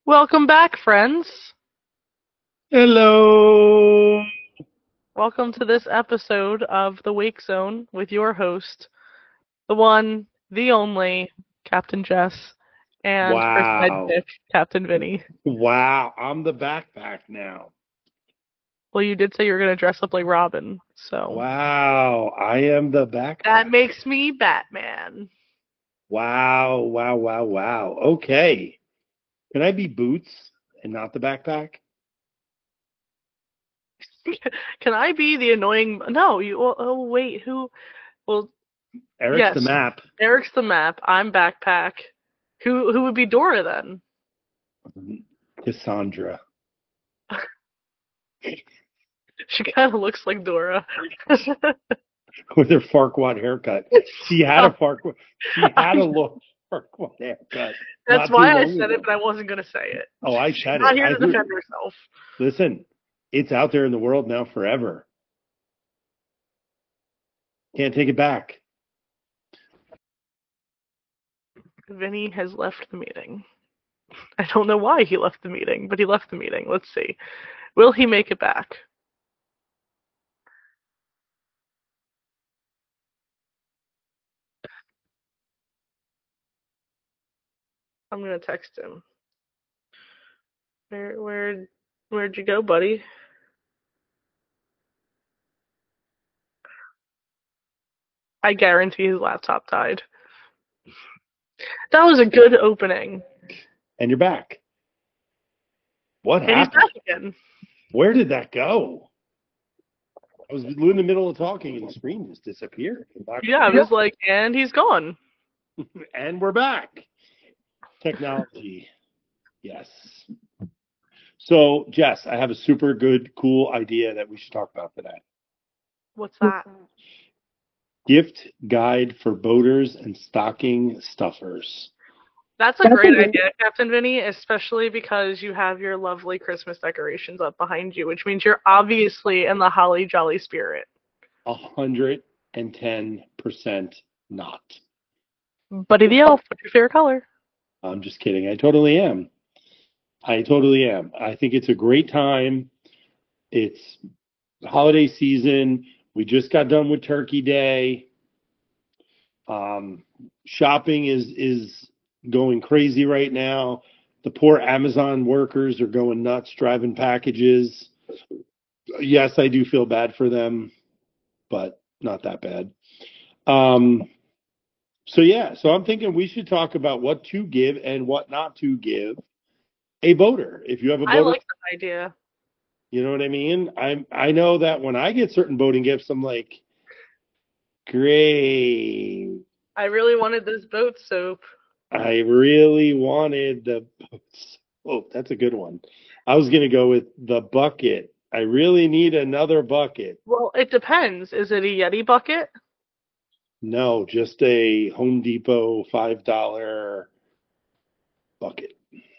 Welcome back, friends. Hello. Welcome to this episode of The Wake Zone with your host, the one, the only, Captain Jess, and her Wow. sidekick, Captain Vinny. Wow. I'm the backpack now. Well, you did say you were going to dress up like Robin, so Wow. I am the that backpack. makes me Batman. Wow. Wow. Wow. Wow. Okay. Can I be Boots and not the backpack? Can I be the annoying? No, you. Oh, wait, who? Well, Eric's the yes, map. Eric's the map. I'm backpack. Who would be Dora then? Cassandra. She kind of looks like Dora. With her Farquaad haircut. She had a Farquaad. She had a look Farquaad haircut That's not too why I long said it, ago. but I wasn't going to say it. Oh, I She's said not it. here to defend herself. Listen, it's out there in the world now forever. Can't take it back. Vinny has left the meeting. I don't know why he left the meeting, but he left the meeting. Let's see. Will he make it back? I'm going to text him. Where'd you go, buddy? I guarantee his laptop died. That was a good opening. And you're back. What And he's happened? back again. Where did that go? I was in the middle of talking and the screen just disappeared. Yeah, I was like, and he's gone. And we're back. Technology. Yes. So, Jess, I have a super good, cool idea that we should talk about today. What's that? Gift guide for boaters and stocking stuffers. That's a great idea, Captain Vinny, especially because you have your lovely Christmas decorations up behind you, which means you're obviously in the holly jolly spirit. 110% not. Buddy the Elf, what's your favorite color? I'm just kidding. I totally am. I totally am. I think it's a great time. It's holiday season. We just got done with Turkey Day. Shopping is going crazy right now. The poor Amazon workers are going nuts driving packages. Yes, I do feel bad for them, but not that bad. Um, so I'm thinking we should talk about what to give and what not to give a boater. If you have a I boater, like that idea. you know what I mean? I know that when I get certain boating gifts, I'm like, great. I really wanted this boat soap. I really wanted the. Oh, that's a good one. I was gonna go with the bucket. I really need another bucket. Well, it depends. Is it a Yeti bucket? No, just a Home Depot $5 bucket.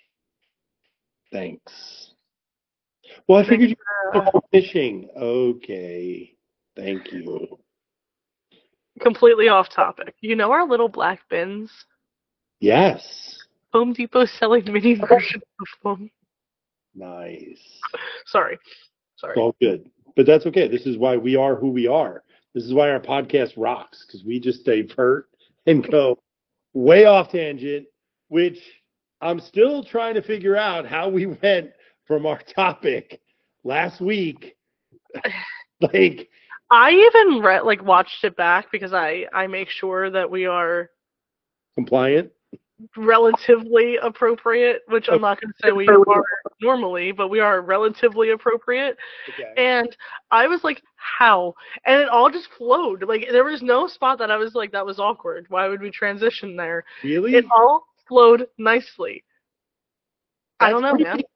Thanks. Well, I Thanks figured you were for fishing. Okay. Thank you. completely off topic. You know our little black bins? Yes. Home Depot's selling mini versions of them. Nice. Sorry. It's Sorry. all good. But that's okay. This is why we are who we are. This is why our podcast rocks, because we just divert and go way off tangent, which I'm still trying to figure out how we went from our topic last week. Like, I even watched it back because I make sure that we are compliant. relatively appropriate, which I'm not going to say we are normally, but we are relatively appropriate. Okay. And I was like, how? And it all just flowed. Like, there was no spot that I was like, that was awkward. Why would we transition there? It Really? all flowed nicely. I That's don't know, pretty. man.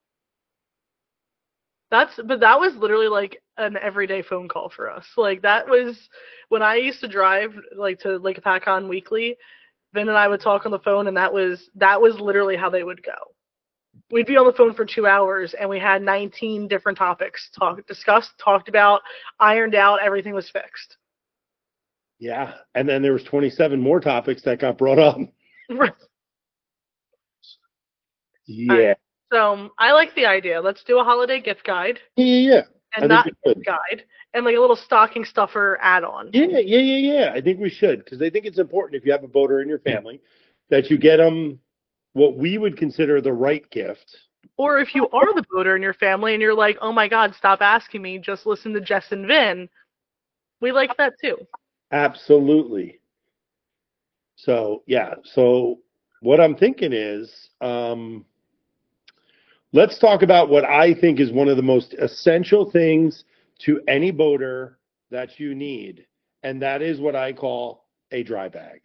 But that was literally like an everyday phone call for us. Like, that was when I used to drive, like, to Lake Pacon weekly. Vin and I would talk on the phone, and that was literally how they would go. We'd be on the phone for 2 hours, and we had 19 different topics discussed, talked about, ironed out. Everything was fixed. Yeah. And then there was 27 more topics that got brought up. All Yeah. right. So I like the idea. Let's do a holiday gift guide Yeah. and not a gift guide and like a little stocking stuffer add-on. Yeah. I think we should, because I think it's important if you have a boater in your family that you get them what we would consider the right gift. Or if you are the boater in your family and you're like, oh my God, stop asking me, just listen to Jess and Vin. We like that too. Absolutely. So, yeah. So what I'm thinking is, let's talk about what I think is one of the most essential things to any boater that you need, and that is what I call a dry bag.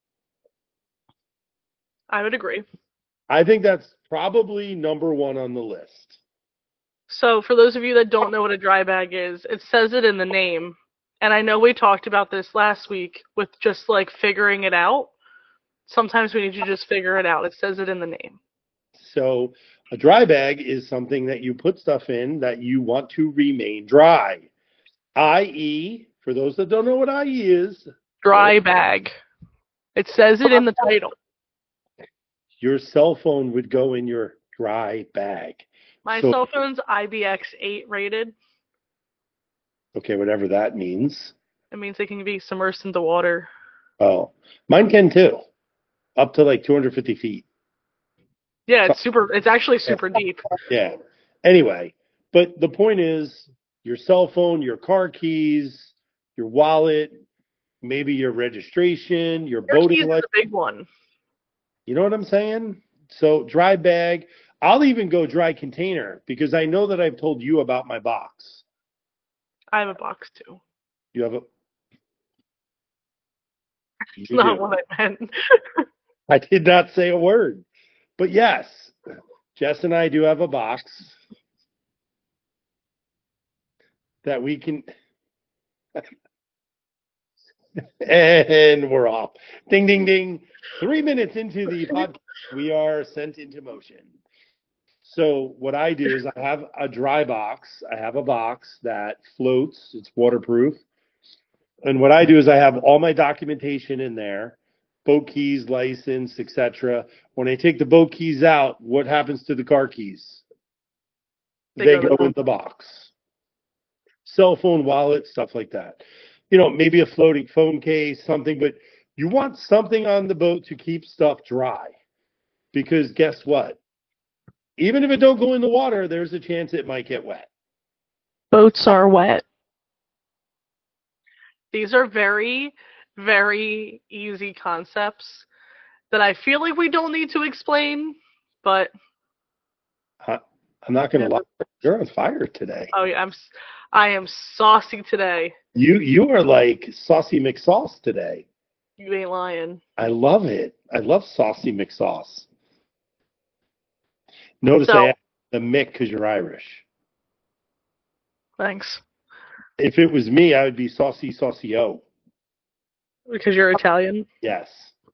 I would agree. I think that's probably number one on the list. So for those of you that don't know what a dry bag is, it says it in the name. And I know we talked about this last week with just like figuring it out. Sometimes we need to just figure it out. It says it in the name. So a dry bag is something that you put stuff in that you want to remain dry, i.e., for those that don't know what i.e. is, Dry bag. It says it in the title. Your cell phone would go in your dry bag. My cell phone's IBX8 rated. Okay, whatever that means. It means it can be submersed into water. Oh, mine can too, up to like 250 feet. Yeah, it's actually super deep. Yeah. Anyway, but the point is your cell phone, your car keys, your wallet, maybe your registration, your boating license. The big one. You know what I'm saying? So dry bag. I'll even go dry container because I know that I've told you about my box. I have a box too. You have a. It's not what I meant. I did not say a word. But yes, Jess and I do have a box that we can. And we're off. Ding, ding, ding. 3 minutes into the podcast, we are sent into motion. So what I do is I have a dry box. I have a box that floats. It's waterproof. And what I do is I have all my documentation in there, boat keys, license, etc. When I take the boat keys out, what happens to the car keys? They go in the box. Cell phone, wallet, stuff like that. You know, maybe a floating phone case, something, but you want something on the boat to keep stuff dry. Because guess what? Even if it don't go in the water, there's a chance it might get wet. Boats are wet. These are very, very easy concepts that I feel like we don't need to explain, but I'm not going to lie. You're on fire today. Oh yeah, I am saucy today. You are like Saucy McSauce today. You ain't lying. I love it. I love Saucy McSauce. Notice I added the Mick because you're Irish. Thanks. If it was me, I would be Saucy Saucio. Because you're Italian? Yes.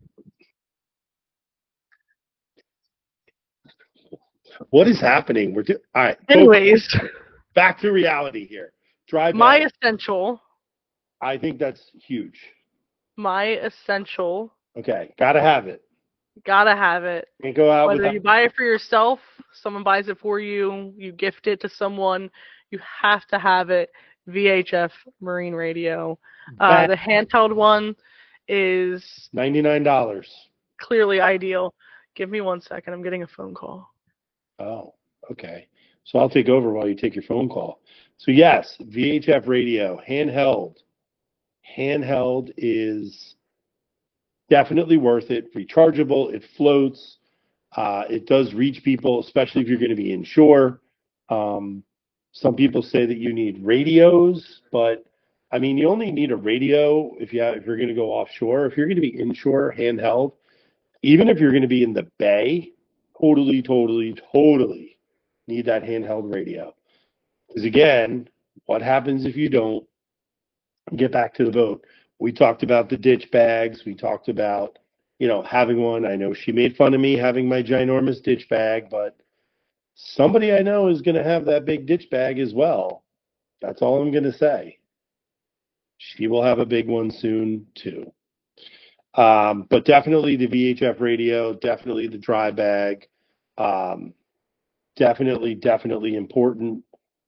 What is happening? All right. Anyways. Back to reality here. Dry bag. My essential. I think that's huge. My essential. Okay. Gotta have it. Gotta have it. Can't go out whether you buy it for yourself, someone buys it for you, you gift it to someone, you have to have it. VHF Marine Radio. The handheld one is $99. Clearly ideal. Give me 1 second. I'm getting a phone call. Oh, okay. So I'll take over while you take your phone call. So yes, VHF radio, handheld. Handheld is definitely worth it. Rechargeable. It floats. It does reach people, especially if you're going to be inshore. Some people say that you need radios, but I mean, you only need a radio if you're going to go offshore. If you're going to be inshore, handheld, even if you're going to be in the bay, totally need that handheld radio. Because again, what happens if you don't get back to the boat? We talked about the ditch bags. We talked about, having one. I know she made fun of me having my ginormous ditch bag, but somebody I know is going to have that big ditch bag as well. That's all I'm going to say. She will have a big one soon too. But definitely the VHF radio, definitely the dry bag, Definitely important.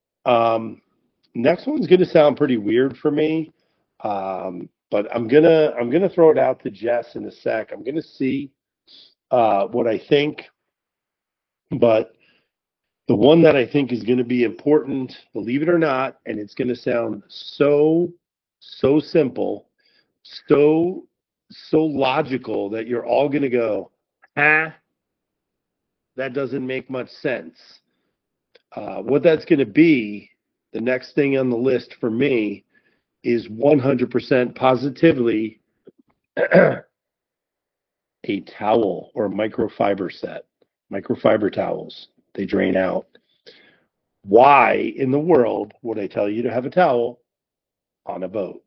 Next one's going to sound pretty weird for me, but I'm gonna throw it out to Jess in a sec. I'm gonna see what I think, but the one that I think is going to be important, believe it or not, and it's going to sound so simple, so so logical that you're all going to go, ah, that doesn't make much sense. What that's going to be, the next thing on the list for me is 100% positively a towel or a microfiber set. Microfiber towels. They drain out. Why in the world would I tell you to have a towel on a boat?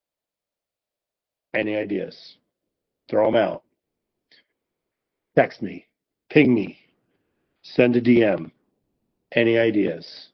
Any ideas? Throw them out. Text me, ping me, send a DM. Any ideas?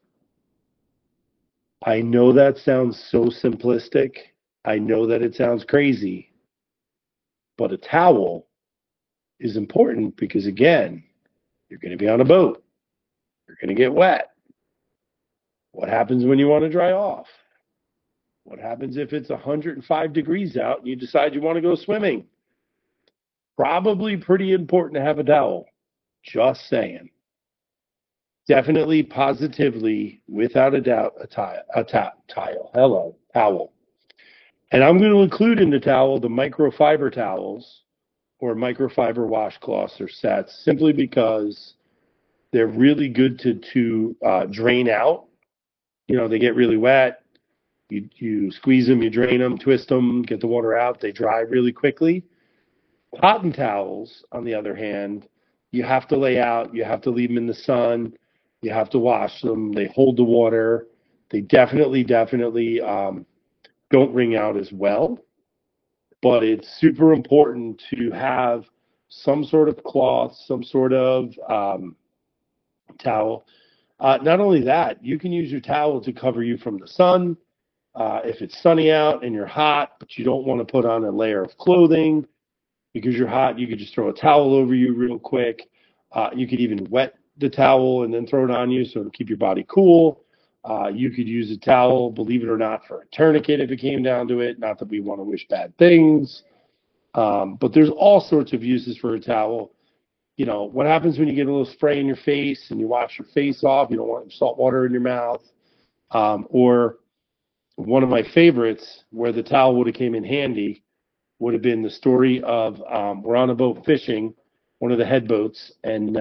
I know that sounds so simplistic. I know that it sounds crazy, but a towel is important because, again, you're going to be on a boat. You're going to get wet. What happens when you want to dry off? What happens if it's 105 degrees out and you decide you want to go swimming? Probably pretty important to have a towel. Just saying. Definitely, positively, without a doubt, towel. Hello, towel. And I'm going to include in the towel the microfiber towels or microfiber washcloths or sets simply because they're really good to drain out. You know, they get really wet. You squeeze them, you drain them, twist them, get the water out. They dry really quickly. Cotton towels, on the other hand, you have to lay out. You have to leave them in the sun. You have to wash them. They hold the water. They definitely don't wring out as well. But it's super important to have some sort of cloth, some sort of towel. Not only that, you can use your towel to cover you from the sun. If it's sunny out and you're hot, but you don't want to put on a layer of clothing because you're hot, you could just throw a towel over you real quick. You could even wet the towel and then throw it on you so it'll keep your body cool. You could use a towel, believe it or not, for a tourniquet if it came down to it. Not that we want to wish bad things, but there's all sorts of uses for a towel. You know, what happens when you get a little spray in your face and you wash your face off? You don't want salt water in your mouth. Or one of my favorites where the towel would have came in handy would have been the story of we're on a boat fishing, one of the head boats, and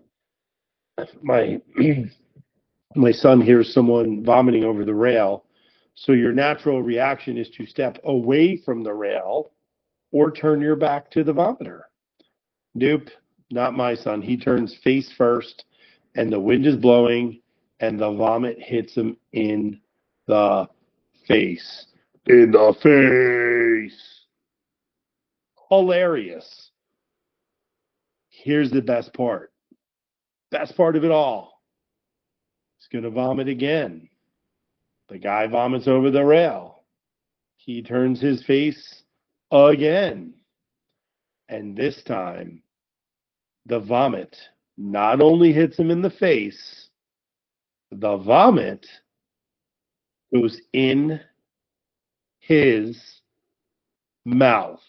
my my son hears someone vomiting over the rail. So your natural reaction is to step away from the rail or turn your back to the vomiter. Nope, not my son. He turns face first, and the wind is blowing, and the vomit hits him in the face. In the face. Hilarious. Here's the best part. Best part of it all. He's going to vomit again. The guy vomits over the rail. He turns his face again. And this time, the vomit not only hits him in the face, the vomit goes in his mouth.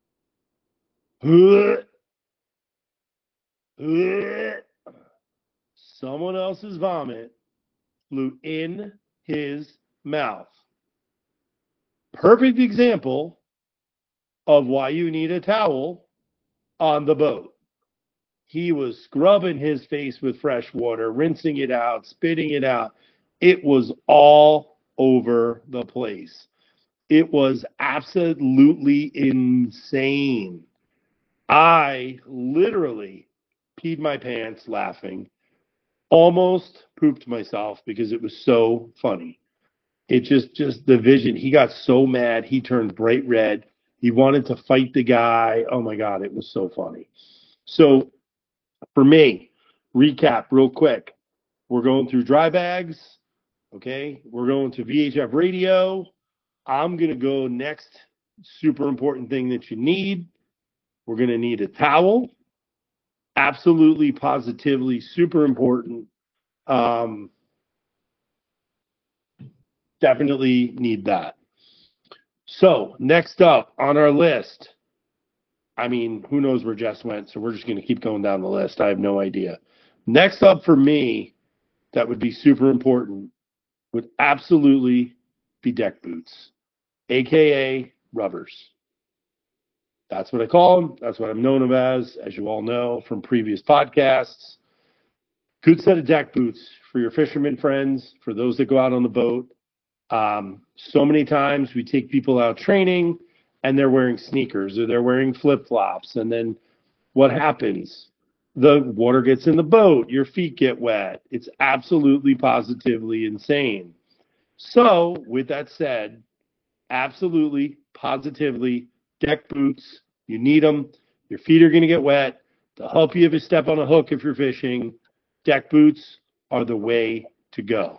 Someone else's vomit flew in his mouth. Perfect example of why you need a towel on the boat. He was scrubbing his face with fresh water, rinsing it out, spitting it out. It was all over the place. It was absolutely insane. I literally peed my pants laughing, almost pooped myself because it was so funny. It just the vision. He got so mad. He turned bright red. He wanted to fight the guy. Oh my God, it was so funny. So for me, recap real quick. We're going through dry bags. Okay. We're going to VHF radio. I'm going to go next. Super important thing that you need. We're going to need a towel. Absolutely, positively, super important. Um, definitely need that. So next up on our list, I mean, who knows where Jess went? So we're just going to keep going down the list. I have no idea. Next up for me, that would be super important, would absolutely be deck boots, aka rubbers. That's what I call them. That's what I'm known of as you all know from previous podcasts. Good set of deck boots for your fishermen friends, for those that go out on the boat. So many times we take people out training and they're wearing sneakers or they're wearing flip flops. And then what happens? The water gets in the boat, your feet get wet. It's absolutely positively insane. So, with that said, absolutely, positively, deck boots, you need them. Your feet are going to get wet. They'll help you if you step on a hook if you're fishing. Deck boots are the way to go.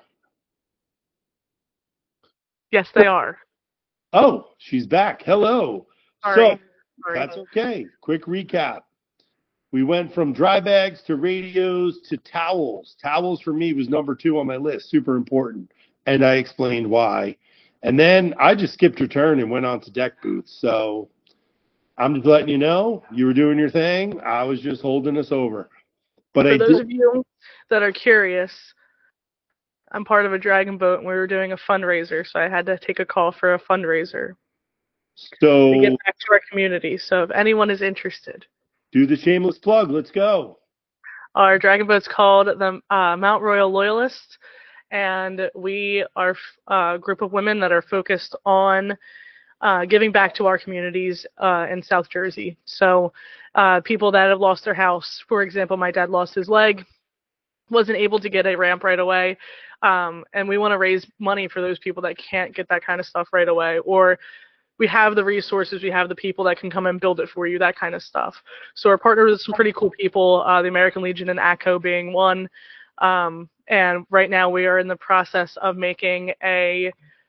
Yes, they are. Oh, she's back. Hello. Sorry. So, that's okay. Quick recap. We went from dry bags to radios to towels. Towels for me was number 2 on my list, super important. And I explained why. And then I just skipped your turn and went on to deck boots. So I'm just letting you know you were doing your thing. I was just holding us over. But For those of you that are curious, I'm part of a dragon boat and we were doing a fundraiser, so I had to take a call for a fundraiser to get back to our community. So if anyone is interested, do the shameless plug. Let's go. Our dragon boat's called the Mount Royal Loyalists, and we are a group of women that are focused on giving back to our communities in South Jersey. So people that have lost their house, for example, my dad lost his leg, wasn't able to get a ramp right away, and we want to raise money for those people that can't get that kind of stuff right away, or we have the resources, we have the people that can come and build it for you, that kind of stuff. So we're partnered with some pretty cool people, the American Legion and ACO being one. And right now we are in the process of making a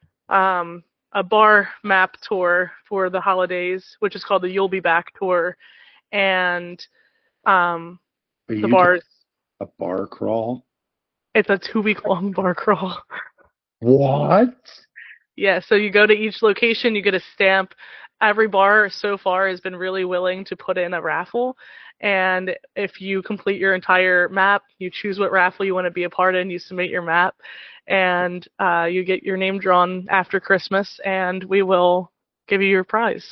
bar map tour for the holidays, which is called the You'll Be Back tour. And the bars. A bar crawl? It's a 2-week-long bar crawl. What? Yeah, so you go to each location, you get a stamp. Every bar so far has been really willing to put in a raffle. And if you complete your entire map, you choose what raffle you want to be a part in, you submit your map, and you get your name drawn after Christmas, and we will give you your prize.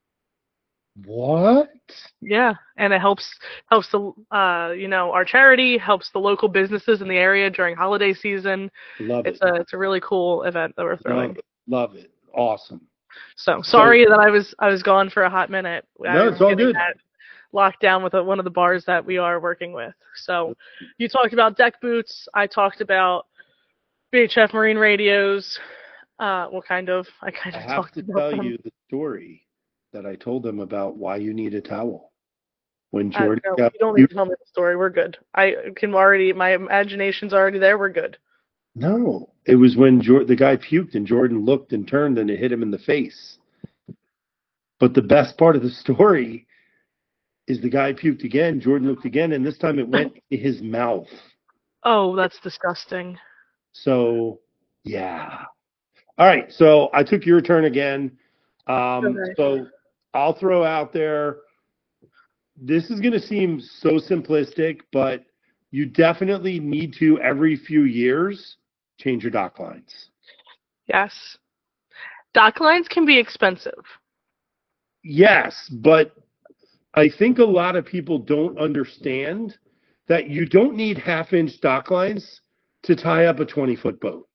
What? Yeah, and it helps the our charity, helps the local businesses in the area during holiday season. Love it. It's a really cool event that we're throwing. Love it. Awesome. So sorry that I was gone for a hot minute. No, it's all good. Locked down with one of the bars that we are working with. So you talked about deck boots. I talked about VHF marine radios. I kind of talked about them. I have to tell you the story that I told them about why you need a towel. When Jordan you don't need to tell me the story. We're good. My imagination's already there. We're good. No, it was when the guy puked and Jordan looked and turned and it hit him in the face. But the best part of the story is the guy puked again, Jordan looked again, and this time it went in his mouth. Oh, that's disgusting. So, yeah. All right, so I took your turn again. Okay. So I'll throw out there, this is going to seem so simplistic, but you definitely need to, every few years, change your dock lines. Yes. Dock lines can be expensive. Yes, but I think a lot of people don't understand that you don't need half-inch dock lines to tie up a 20-foot boat.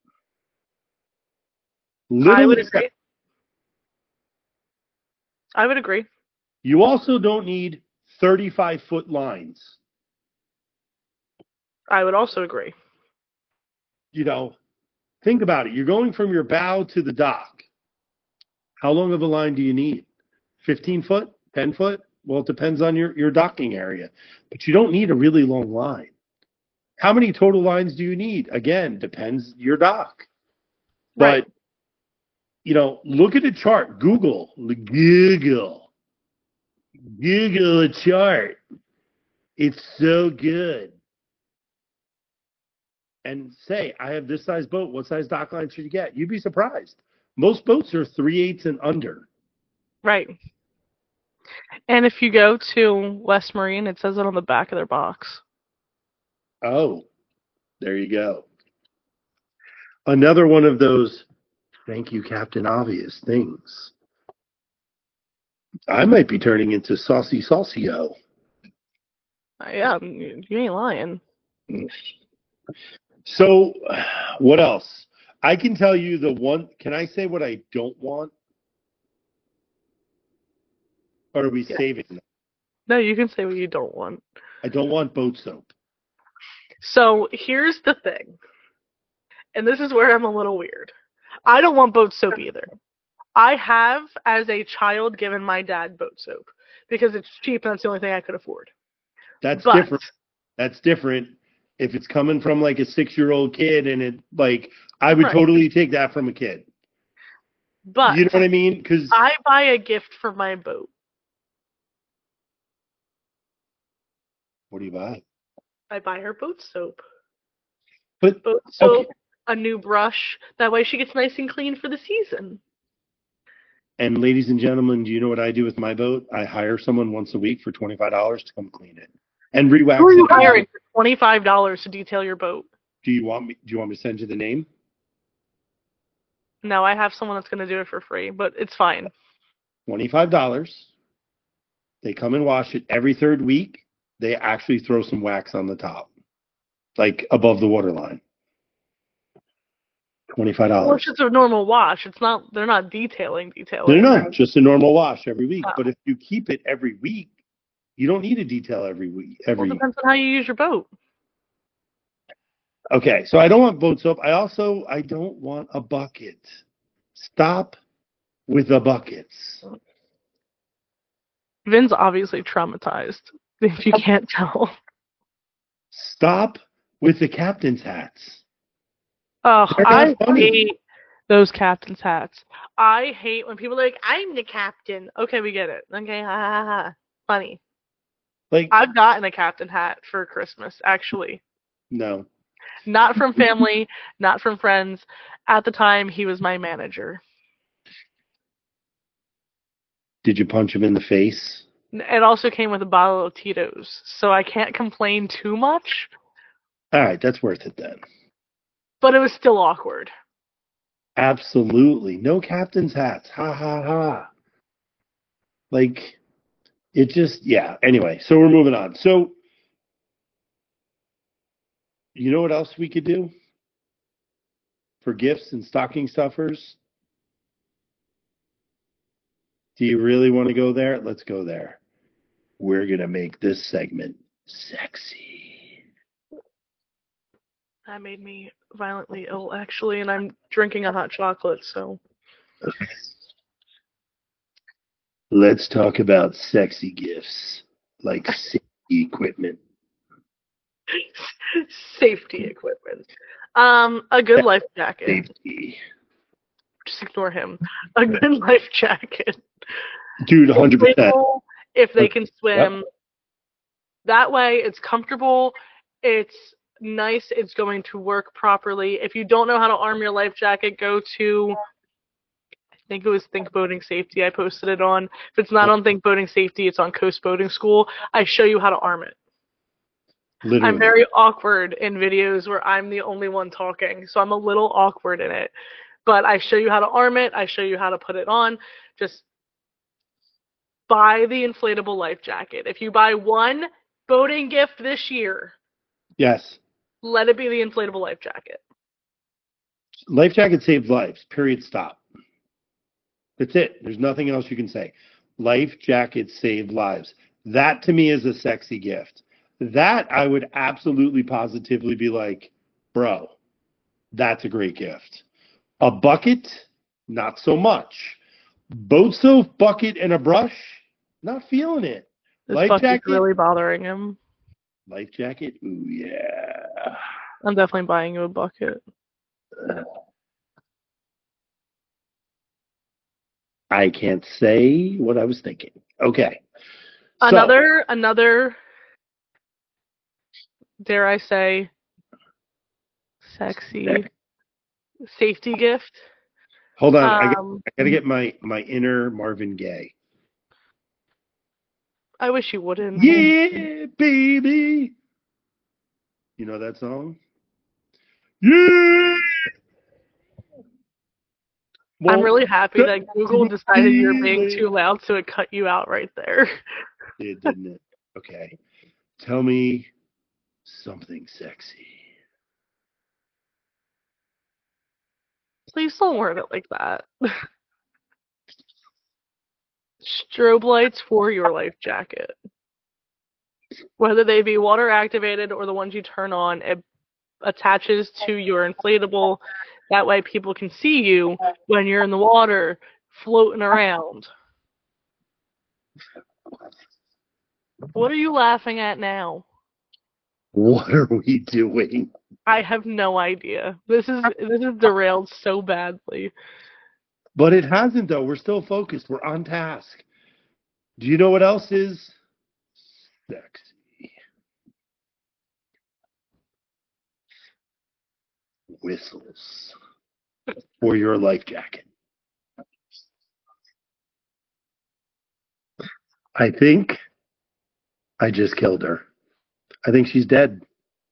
I would agree. I would agree. You also don't need 35-foot lines. I would also agree. Think about it. You're going from your bow to the dock. How long of a line do you need? 15 foot? 10 foot? Well, it depends on your docking area. But you don't need a really long line. How many total lines do you need? Again, depends your dock. Right. But, look at a chart. Google a chart. It's so good. and say, I have this size boat. What size dock line should you get? You'd be surprised. Most boats are 3/8 and under. Right. And if you go to West Marine, it says it on the back of their box. Oh, there you go. Another one of those thank you, Captain Obvious things. I might be turning into Saucy Saucio. Yeah, you ain't lying. So, what else? I can tell you the one. Can I say what I don't want? Or are we saving them? No, you can say what you don't want. I don't want boat soap. So here's the thing, and this is where I'm a little weird. I don't want boat soap either. I have, as a child, given my dad boat soap because it's cheap and that's the only thing I could afford. That's different. That's different. If it's coming from like a 6-year-old kid and it like, I would totally take that from a kid. But you know what I mean? Because I buy a gift for my boat. What do you buy? I buy her boat soap. But boat soap, a new brush. That way she gets nice and clean for the season. And ladies and gentlemen, do you know what I do with my boat? I hire someone once a week for $25 to come clean it and re-wax it. Who are you hiring for $25 to detail your boat? Do you want me to send you the name? No, I have someone that's going to do it for free, but it's fine. $25. They come and wash it every third week. They actually throw some wax on the top, like above the waterline. $25. Well, it's just a normal wash. It's not. They're not detailing. No, just a normal wash every week. Oh. But if you keep it every week, you don't need a detail every week. Well, it depends on how you use your boat. Okay, so I don't want boat soap. I don't want a bucket. Stop with the buckets. Vin's obviously traumatized, if you can't tell. Stop with the captain's hats. Oh, I hate those captain's hats. I hate when people are like, I'm the captain. Okay, we get it. Okay, ha ha ha. Funny. Like, I've gotten a captain hat for Christmas, actually. No. Not from family, not from friends. At the time, he was my manager. Did you punch him in the face? It also came with a bottle of Tito's, so I can't complain too much. All right, that's worth it then. But it was still awkward. Absolutely. No captain's hats. Ha, ha, ha. Like, it just, yeah. Anyway, so we're moving on. So, you know what else we could do for gifts and stocking stuffers? Do you really want to go there? Let's go there. We're going to make this segment sexy. That made me violently ill, actually, and I'm drinking a hot chocolate, so. Let's talk about sexy gifts, like safety equipment. Safety equipment. A good life jacket. Safety. Just ignore him. A good life jacket. Dude, 100%. If they can swim. Yep. That way, it's comfortable. It's nice. It's going to work properly. If you don't know how to arm your life jacket, go to, I think it was Think Boating Safety I posted it on. If it's not on Think Boating Safety, it's on Coast Boating School. I show you how to arm it. Literally. I'm very awkward in videos where I'm the only one talking, so I'm a little awkward in it. But I show you how to arm it. I show you how to put it on. Just buy the inflatable life jacket. If you buy one boating gift this year, yes, let it be the inflatable life jacket. Life jacket saves lives. Period. Stop. That's it. There's nothing else you can say. Life jackets save lives. That to me is a sexy gift. That I would absolutely positively be like, bro, that's a great gift. A bucket, not so much. Boat soap, bucket, and a brush, not feeling it. This life jacket really bothering him. Life jacket, ooh yeah. I'm definitely buying you a bucket. I can't say what I was thinking. Okay. Another, dare I say, Sexy safety gift. Hold on, I gotta get my inner Marvin Gaye. I wish you wouldn't. Yeah, baby. You know that song? Yeah. I'm really happy that Google decided you're being too loud, so it cut you out right there. It didn't it? Okay. Tell me something sexy. Please don't word it like that. Strobe lights for your life jacket. Whether they be water activated or the ones you turn on, it attaches to your inflatable. That way people can see you when you're in the water floating around. What are you laughing at now? What are we doing? I have no idea. This is derailed so badly. But it hasn't though. We're still focused. We're on task. Do you know what else is sexy? Whistles for your life jacket. I think I just killed her. I think she's dead.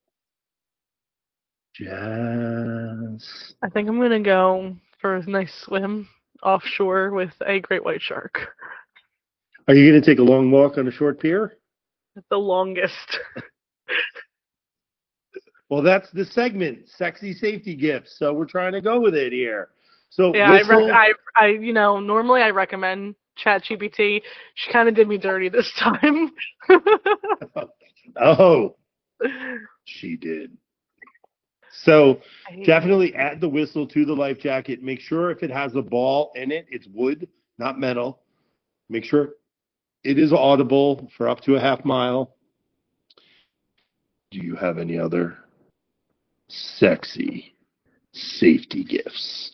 Jazz. I think I'm gonna go for a nice swim offshore with a great white shark. Are you going to take a long walk on a short pier? The longest. Well, that's the segment, sexy safety gifts. So we're trying to go with it here. So Yeah, whistle. I normally I recommend ChatGPT. She kind of did me dirty this time. Oh, she did. So definitely add the whistle to the life jacket. Make sure if it has a ball in it, it's wood, not metal. Make sure it is audible for up to a half mile. Do you have any other sexy safety gifts?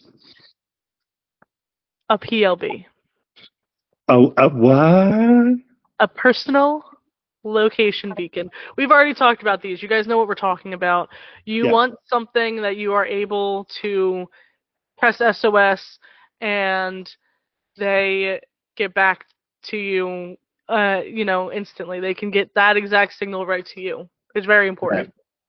A PLB. Oh, a what? A personal location beacon. We've already talked about these. You guys know what we're talking about. You want something that you are able to press SOS and they get back to you, instantly. They can get that exact signal right to you. It's very important.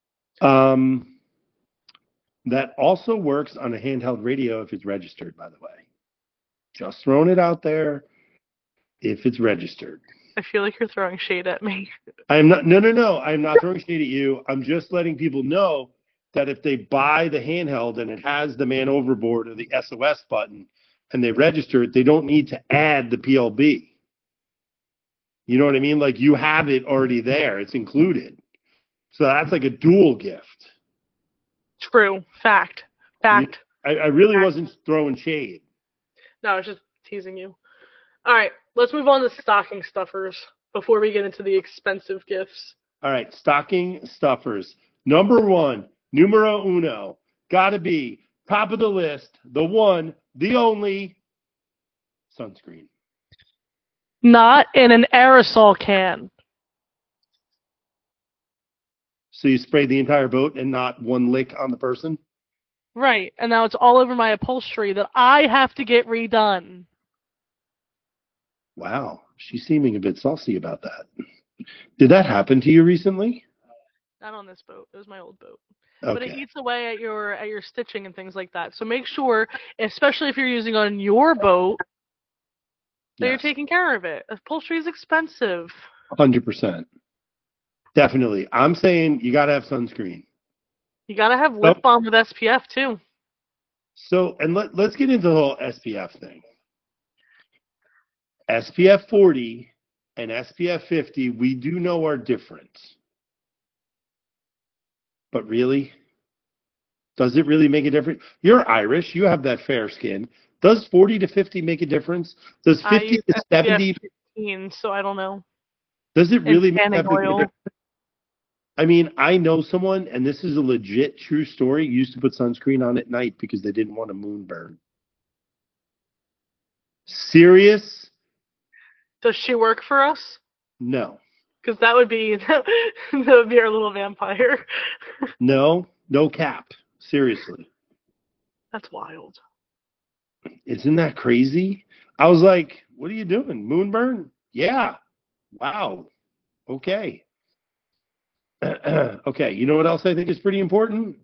That also works on a handheld radio if it's registered, by the way. Just throwing it out there if it's registered. I feel like you're throwing shade at me. I'm not. No. I'm not throwing shade at you. I'm just letting people know that if they buy the handheld and it has the man overboard or the SOS button and they register it, they don't need to add the PLB. You know what I mean? Like you have it already there. It's included. So that's like a dual gift. True. Fact. I really wasn't throwing shade. No, I was just teasing you. All right, let's move on to stocking stuffers before we get into the expensive gifts. All right, stocking stuffers. Number one, numero uno, gotta be top of the list, the one, the only, sunscreen. Not in an aerosol can. So you spray the entire boat and not one lick on the person? Right, and now it's all over my upholstery that I have to get redone. Wow, she's seeming a bit saucy about that. Did that happen to you recently? Not on this boat. It was my old boat. Okay. But it eats away at your stitching and things like that. So make sure, especially if you're using on your boat, that you're taking care of it. Upholstery is expensive. 100%. Definitely. I'm saying you got to have sunscreen. You got to have lip balm with SPF too. So, and let's get into the whole SPF thing. SPF 40 and SPF 50, we do know are different. But really? Does it really make a difference? You're Irish. You have that fair skin. Does 40 to 50 make a difference? Does 50 to 70? SPF 15, so I don't know. Does it really make a difference? Oil. I mean, I know someone, and this is a legit true story, used to put sunscreen on at night because they didn't want a moonburn. Serious? Does she work for us? No. Because that would be our little vampire. No cap. Seriously. That's wild. Isn't that crazy? I was like, what are you doing? Moonburn? Yeah. Wow. Okay. Okay. You know what else I think is pretty important?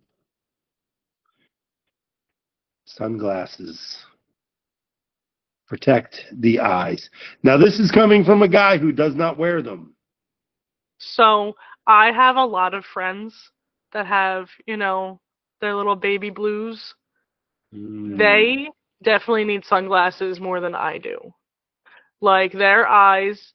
Sunglasses. Protect the eyes. Now, this is coming from a guy who does not wear them. So I have a lot of friends that have, their little baby blues. They definitely need sunglasses more than I do. Like, their eyes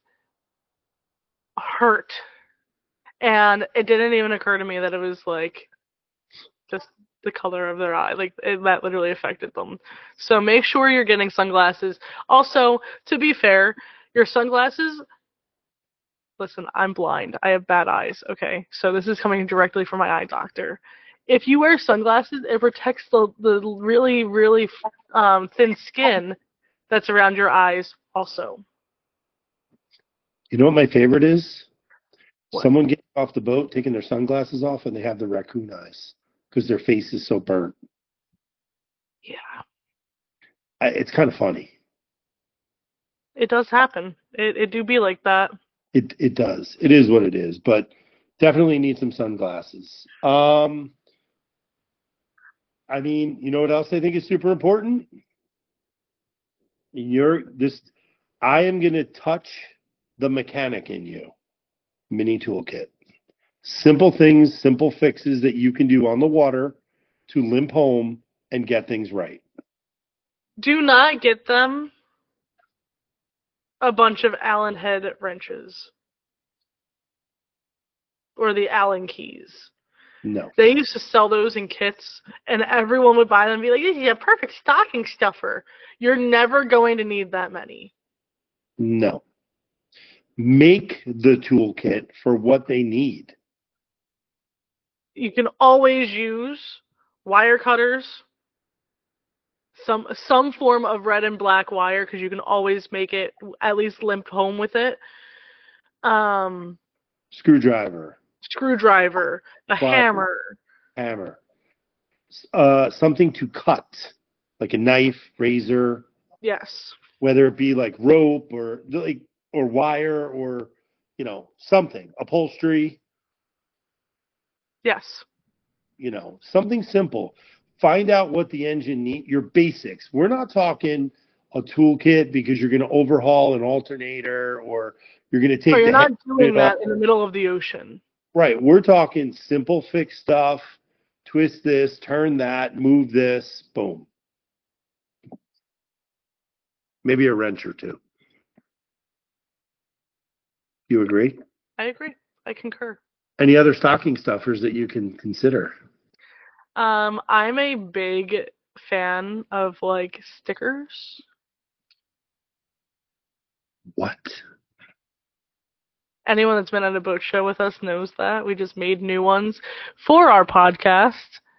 hurt. And it didn't even occur to me that it was, like, just the color of their eye. Like, that literally affected them. So make sure you're getting sunglasses. Also, to be fair, your sunglasses... Listen, I'm blind. I have bad eyes, okay? So this is coming directly from my eye doctor. If you wear sunglasses, it protects the really, really thin skin that's around your eyes also. You know what my favorite is? What? Someone getting off the boat, taking their sunglasses off, and they have the raccoon eyes because their face is so burnt. Yeah. It's kind of funny. It does happen. It do be like that. It does. It is what it is, but definitely need some sunglasses. I mean, you know what else I think is super important? I am going to touch the mechanic in you. Mini toolkit. Simple things, simple fixes that you can do on the water to limp home and get things right. Do not get them a bunch of Allen head wrenches. Or the Allen keys. No. They used to sell those in kits, and everyone would buy them and be like, this is a perfect stocking stuffer. You're never going to need that many. No. Make the toolkit for what they need. You can always use wire cutters, some form of red and black wire, because you can always make it at least limp home with it. Screwdriver, a hammer. Something to cut, like a knife, razor. Yes. Whether it be like rope or wire or something, upholstery. Yes. Something simple. Find out what the engine needs. Your basics. We're not talking a toolkit because you're going to overhaul an alternator or you're going to take. Or you're not doing that in the middle of the ocean. Right. We're talking simple fix stuff. Twist this, turn that, move this, boom. Maybe a wrench or two. You agree? I agree. I concur. Any other stocking stuffers that you can consider? I'm a big fan of like stickers. What? Anyone that's been at a boat show with us knows that. We just made new ones for our podcast.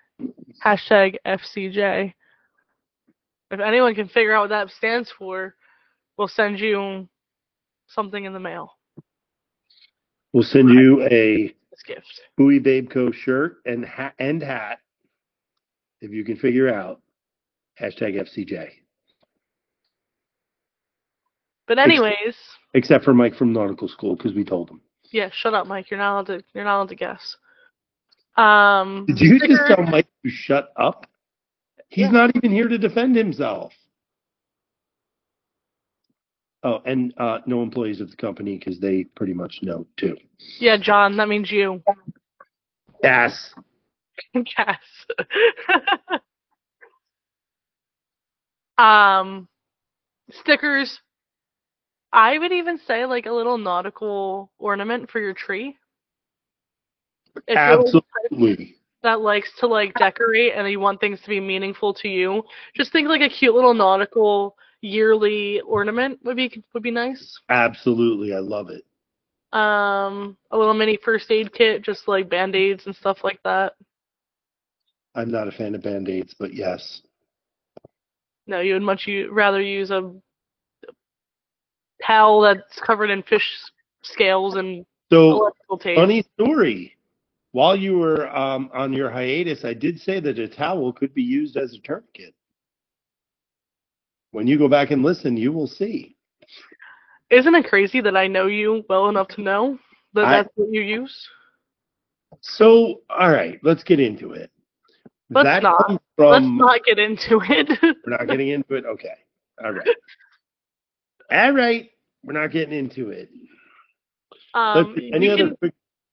#FCJ. If anyone can figure out what that stands for, we'll send you something in the mail. We'll send you a gift. Buoy Babe Co. shirt and hat. If you can figure out #FCJ. But anyways, except for Mike from Nautical School, because we told him. Yeah, shut up, Mike. You're not allowed to guess. Did you just tell Mike to shut up? He's not even here to defend himself. Oh, and no employees of the company because they pretty much know too. Yeah, John, that means you. Yes. Yes. Stickers. I would even say like a little nautical ornament for your tree. If absolutely. That likes to like decorate and you want things to be meaningful to you, just think like a cute little nautical yearly ornament would be nice. Absolutely, I love it. A little mini first aid kit, just like Band-Aids and stuff like that. I'm not a fan of Band-Aids, but yes. No, you would rather use a towel that's covered in fish scales and so electrical tape. Funny story. while you were on your hiatus, I did say that a towel could be used as a tourniquet. When you go back and listen, you will see. Isn't it crazy that I know you well enough to know that that's what you use? So, all right, let's get into it. Let's That not. comes Let's from. not get into it. We're not getting into it. Okay. All right. All right. We're not getting into it. Any other quick?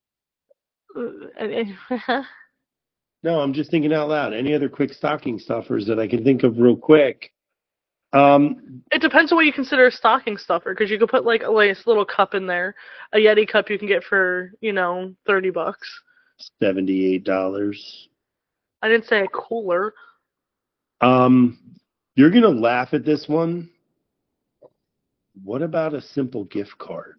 No, I'm just thinking out loud. Any other quick stocking stuffers that I can think of real quick? It depends on what you consider a stocking stuffer, because you could put like a nice little cup in there. A Yeti cup you can get for, $30. $78. I didn't say a cooler. You're gonna laugh at this one. What about a simple gift card?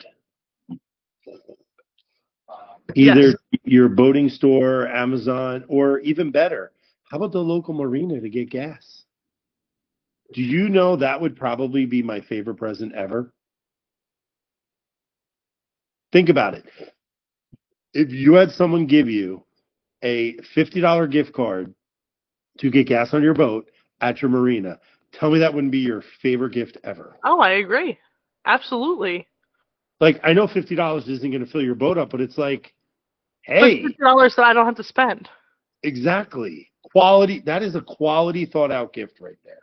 Either your boating store, Amazon, or even better, how about the local marina to get gas? Do you know that would probably be my favorite present ever? Think about it. If you had someone give you a $50 gift card to get gas on your boat at your marina, tell me that wouldn't be your favorite gift ever. Oh, I agree. Absolutely. Like, I know $50 isn't going to fill your boat up, but it's like, hey, $50 that I don't have to spend. exactly. Quality. That is a quality thought out gift right there.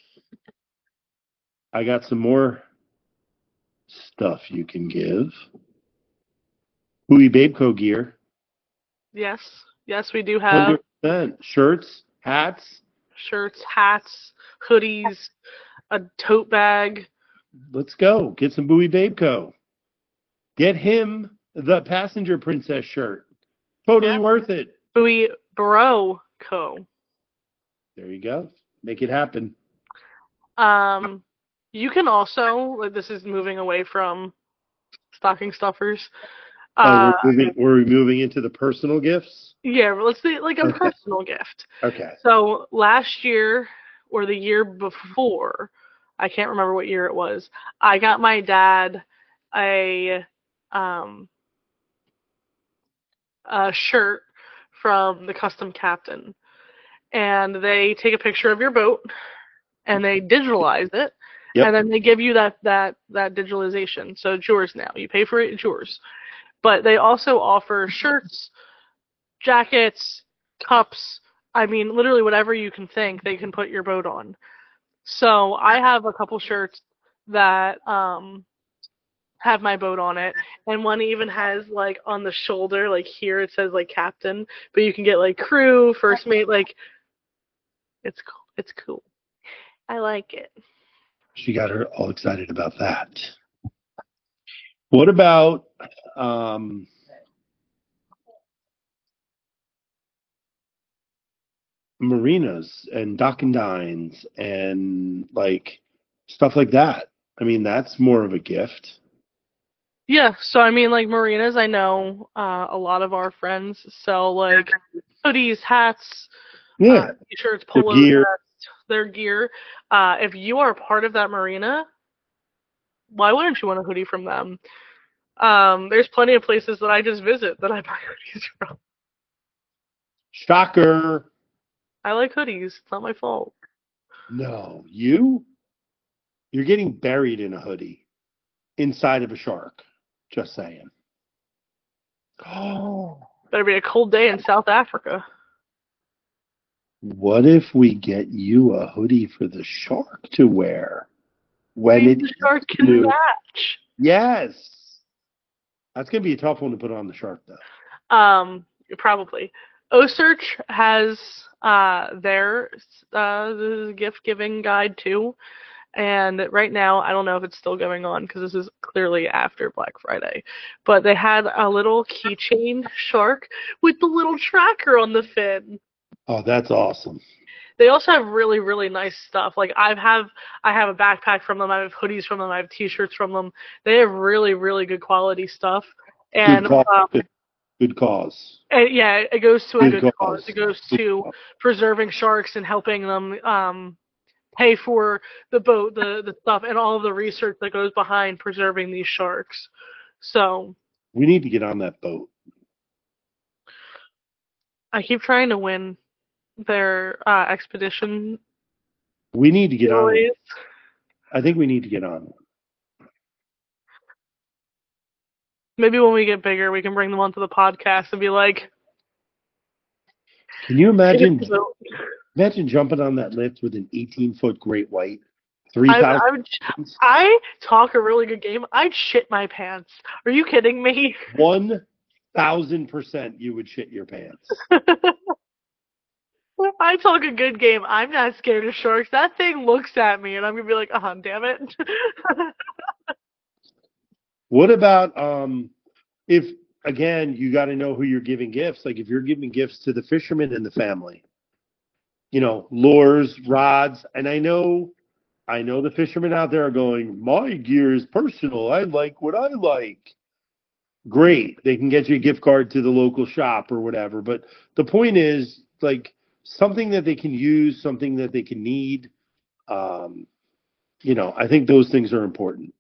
I got some more stuff you can give. Buoy Babeco gear. Yes. Yes, we do have 100%. Shirts, hats. shirts, hats, hoodies, a tote bag. Let's go. Get some Buoy Babeco. Get him the Passenger Princess shirt. Totally worth it. Buoy Bro Co. There you go. Make it happen. You can also, like, this is moving away from stocking stuffers. We're moving into the personal gifts? Yeah, let's say like a personal gift. Okay. So last year or the year before, I can't remember what year it was, I got my dad a shirt from the Custom Captain. And they take a picture of your boat and they digitalize it. Yep. And then they give you that digitalization. So it's yours now. You pay for it, it's yours. But they also offer shirts, jackets, cups. I mean, literally whatever you can think, they can put your boat on. So I have a couple shirts that have my boat on it, and one even has, like, on the shoulder, like here it says like captain, but you can get like crew, first mate, like, it's cool. It's cool. I like it. She got her all excited about that. What about marinas and dock and dines and like stuff like that? I mean, that's more of a gift. Yeah, so I mean, like, marinas, I know a lot of our friends sell like hoodies, hats, t-shirts, polo gear. Their gear. If you are part of that marina, why wouldn't you want a hoodie from them? There's plenty of places that I just visit that I buy hoodies from. Shocker. I like hoodies. It's not my fault. No, you're getting buried in a hoodie inside of a shark. Just saying. Oh, better be a cold day in South Africa. What if we get you a hoodie for the shark to wear when the shark can match? Yes. That's gonna be a tough one to put on the shark, though. Probably. OSearch has their gift giving guide too. And right now, I don't know if it's still going on because this is clearly after Black Friday. But they had a little keychain shark with the little tracker on the fin. Oh, that's awesome. They also have really, really nice stuff. Like, I have a backpack from them. I have hoodies from them. I have T-shirts from them. They have really, really good quality stuff. And good cause. And yeah, it goes to a good cause. It goes to preserving sharks and helping them pay for the boat, the stuff, and all of the research that goes behind preserving these sharks. So we need to get on that boat. I keep trying to win their expedition We need to get on it. giveaways. I think we need to get on. Maybe when we get bigger, we can bring them onto the podcast and be like, Can you imagine? So, Imagine jumping on that lift with an 18-foot great white, I, 3,000. I talk a really good game. I'd shit my pants. Are you kidding me? 1,000% you would shit your pants. If I talk a good game, I'm not scared of sharks. That thing looks at me, and I'm gonna be like, damn it. What about if again you got to know who you're giving gifts? Like if you're giving gifts to the fishermen in the family, lures, rods, and I know the fishermen out there are going, my gear is personal. I like what I like. Great. They can get you a gift card to the local shop or whatever. But the point is, like, something that they can use, something that they can need. I think those things are important.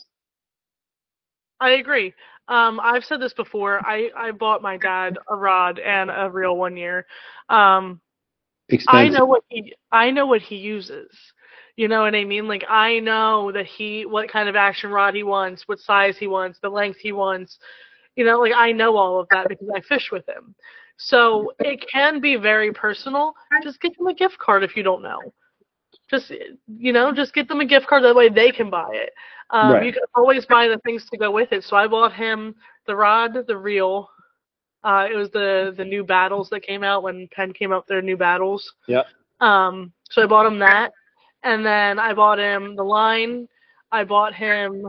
I agree. I've said this before. I bought my dad a rod and a reel one year. Expensive. I know what he uses. You know what I mean? Like I know that what kind of action rod he wants, what size he wants, the length he wants. Like I know all of that because I fish with him. So it can be very personal. Just get them a gift card if you don't know. Just get them a gift card, that way they can buy it. Right. You can always buy the things to go with it. So I bought him the rod, the reel. It was the new battles that came out when Penn came out with their new battles. Yep. So I bought him that, and then I bought him the line. I bought him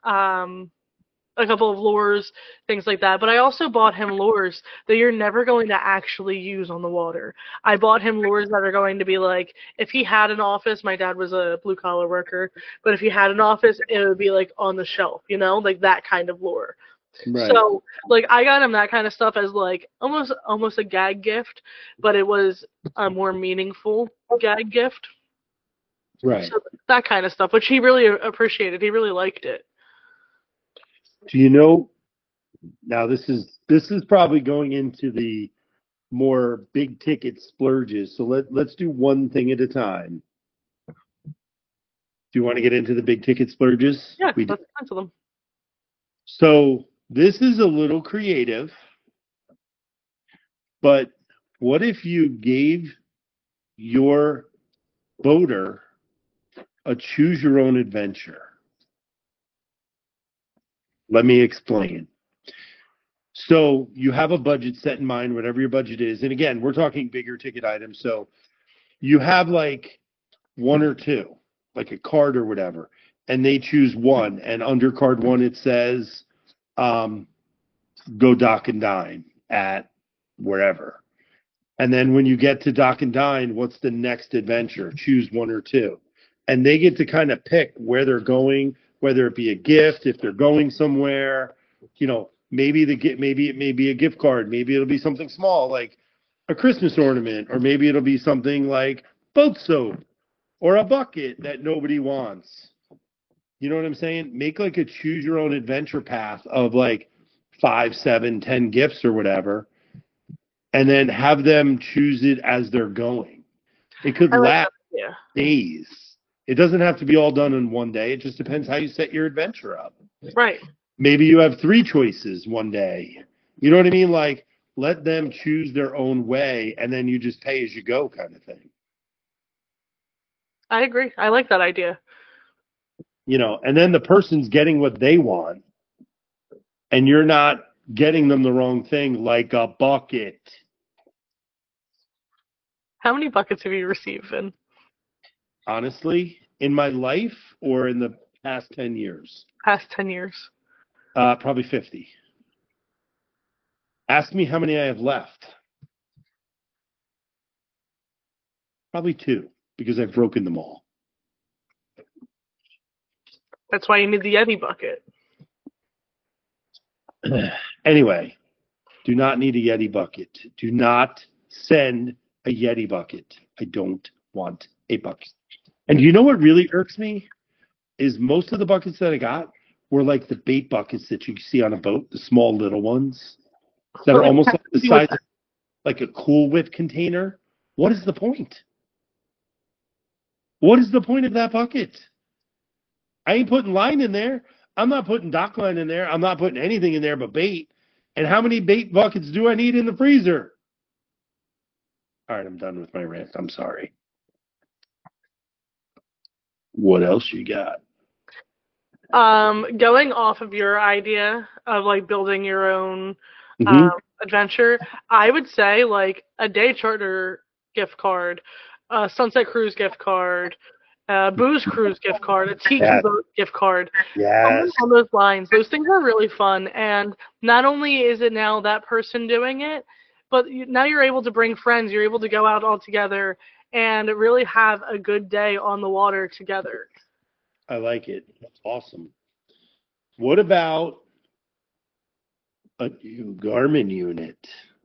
a couple of lures, things like that. But I also bought him lures that you're never going to actually use on the water. I bought him lures that are going to be like, if he had an office, my dad was a blue collar worker, but if he had an office, it would be like on the shelf, like that kind of lure. Right. So like I got him that kind of stuff as like almost a gag gift, but it was a more meaningful gag gift. Right. So that kind of stuff, which he really appreciated. He really liked it. Do you know? Now this is probably going into the more big ticket splurges. So let's do one thing at a time. Do you want to get into the big ticket splurges? Yeah, let's get into them. So this is a little creative, but what if you gave your boater a choose your own adventure? Let me explain. So you have a budget set in mind, whatever your budget is. And again, we're talking bigger ticket items. So you have like one or two, like a card or whatever, and they choose one. And under card one, it says, go dock and dine at wherever. And then when you get to dock and dine, what's the next adventure? Choose one or two. And they get to kind of pick where they're going, whether it be a gift, if they're going somewhere, maybe it may be a gift card, maybe it'll be something small like a Christmas ornament, or maybe it'll be something like boat soap or a bucket that nobody wants. You know what I'm saying? Make like a choose your own adventure path of like 5, 7, 10 gifts or whatever, and then have them choose it as they're going. It could last days. It doesn't have to be all done in one day. It just depends how you set your adventure up. Right. Maybe you have 3 choices one day. You know what I mean? Like, let them choose their own way, and then you just pay as you go kind of thing. I agree. I like that idea. And then the person's getting what they want, and you're not getting them the wrong thing, like a bucket. How many buckets have you received, Vin? Honestly, in my life or in the past 10 years? Past 10 years. Probably 50. Ask me how many I have left. Probably 2, because I've broken them all. That's why you need the Yeti bucket. Anyway, do not need a Yeti bucket. Do not send a Yeti bucket. I don't want a bucket. And you know what really irks me? Is most of the buckets that I got were like the bait buckets that you see on a boat, the small little ones that are almost like the size of like a Cool Whip container, what is the point? What is the point of that bucket? I ain't putting line in there. I'm not putting dock line in there. I'm not putting anything in there but bait. And how many bait buckets do I need in the freezer? All right, I'm done with my rant. I'm sorry. What else you got? Going off of your idea of like building your own adventure, I would say like a day charter gift card, a Sunset Cruise gift card, a Booze Cruise gift card, a Tiki Boat gift card. Yes. On those lines, those things are really fun. And not only is it now that person doing it, but now you're able to bring friends. You're able to go out all together and really have a good day on the water together. I like it. That's awesome. What about a new Garmin unit?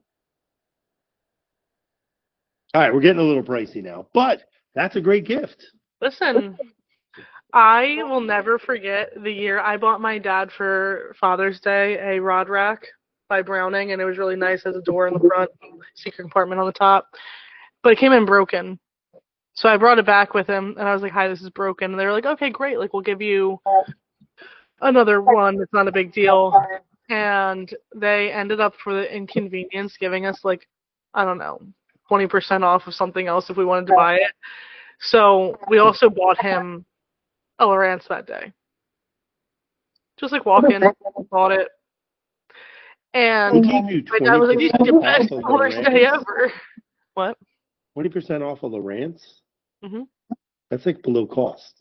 All right, we're getting a little pricey now, but that's a great gift. Listen, I will never forget the year I bought my dad for Father's Day a rod rack by Browning, and it was really nice. It has a door in the front, secret compartment on the top, but it came in broken. So I brought it back with him, and I was like, "Hi, this is broken." And they were like, "Okay, great. Like, we'll give you another one. It's not a big deal." And they ended up, for the inconvenience, giving us like, I don't know, 20% off of something else if we wanted to buy it. So we also bought him a Lowrance that day. Just like walk in, bought it. And my dad was like, "This is the best Father's Day ever." What? 20% off of Lowrance? Mm-hmm. That's like below cost.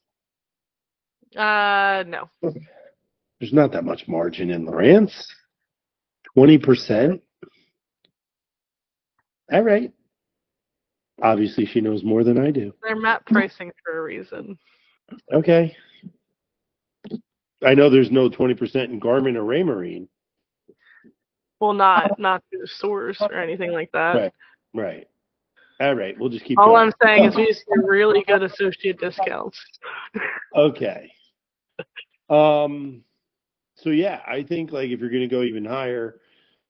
No. There's not that much margin in Lowrance. 20%? All right. Obviously, she knows more than I do. They're map pricing for a reason. Okay. I know there's no 20% in Garmin or Raymarine. Well, not through the stores or anything like that. Right. All right, we'll just keep All going. I'm saying is we just get really good associate discounts. Okay. So yeah, I think like if you're going to go even higher,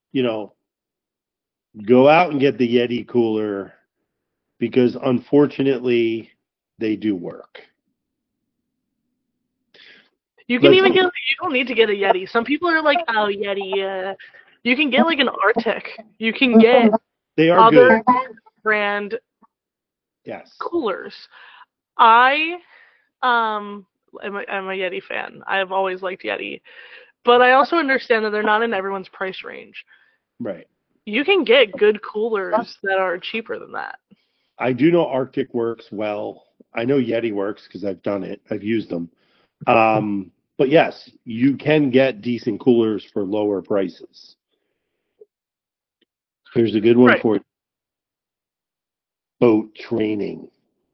go out and get the Yeti cooler because unfortunately they do work. You can even get, you don't need to get a Yeti. Some people are like, "Oh, Yeti, you can get like an Arctic. You can get other brand coolers." I am a Yeti fan. I've always liked Yeti. But I also understand that they're not in everyone's price range. Right. You can get good coolers that are cheaper than that. I do know Arctic works well. I know Yeti works because I've done it. I've used them. But yes, you can get decent coolers for lower prices. Here's a good one for you. Boat training.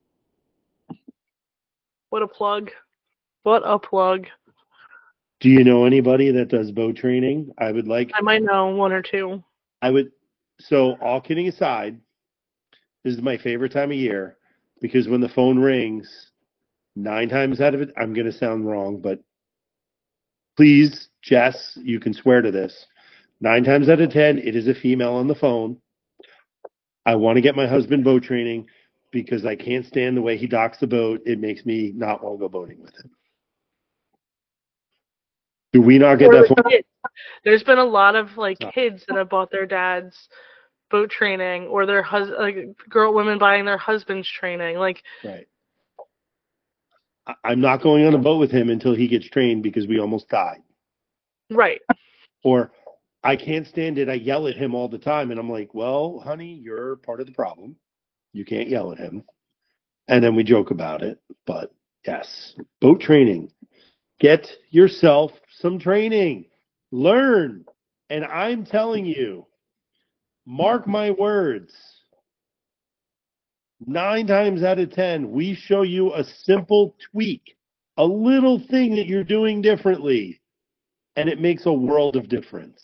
What a plug. What a plug. Do you know anybody that does boat training? I might know one or two. So all kidding aside, this is my favorite time of year because when the phone rings, 9 times out of it, I'm going to sound wrong, but please, Jess, you can swear to this. 9 times out of 10, it is a female on the phone. I want to get my husband boat training because I can't stand the way he docks the boat. It makes me not want to go boating with him. Do we not get that phone? There's been a lot of like kids that have bought their dad's boat training or their women buying their husband's training. Right. I'm not going on a boat with him until he gets trained because we almost died. Right. Or I can't stand it. I yell at him all the time. And I'm like, well, honey, you're part of the problem. You can't yell at him. And then we joke about it. But yes, boat training. Get yourself some training. Learn. And I'm telling you, mark my words. 9 times out of 10, we show you a simple tweak, a little thing that you're doing differently, and it makes a world of difference.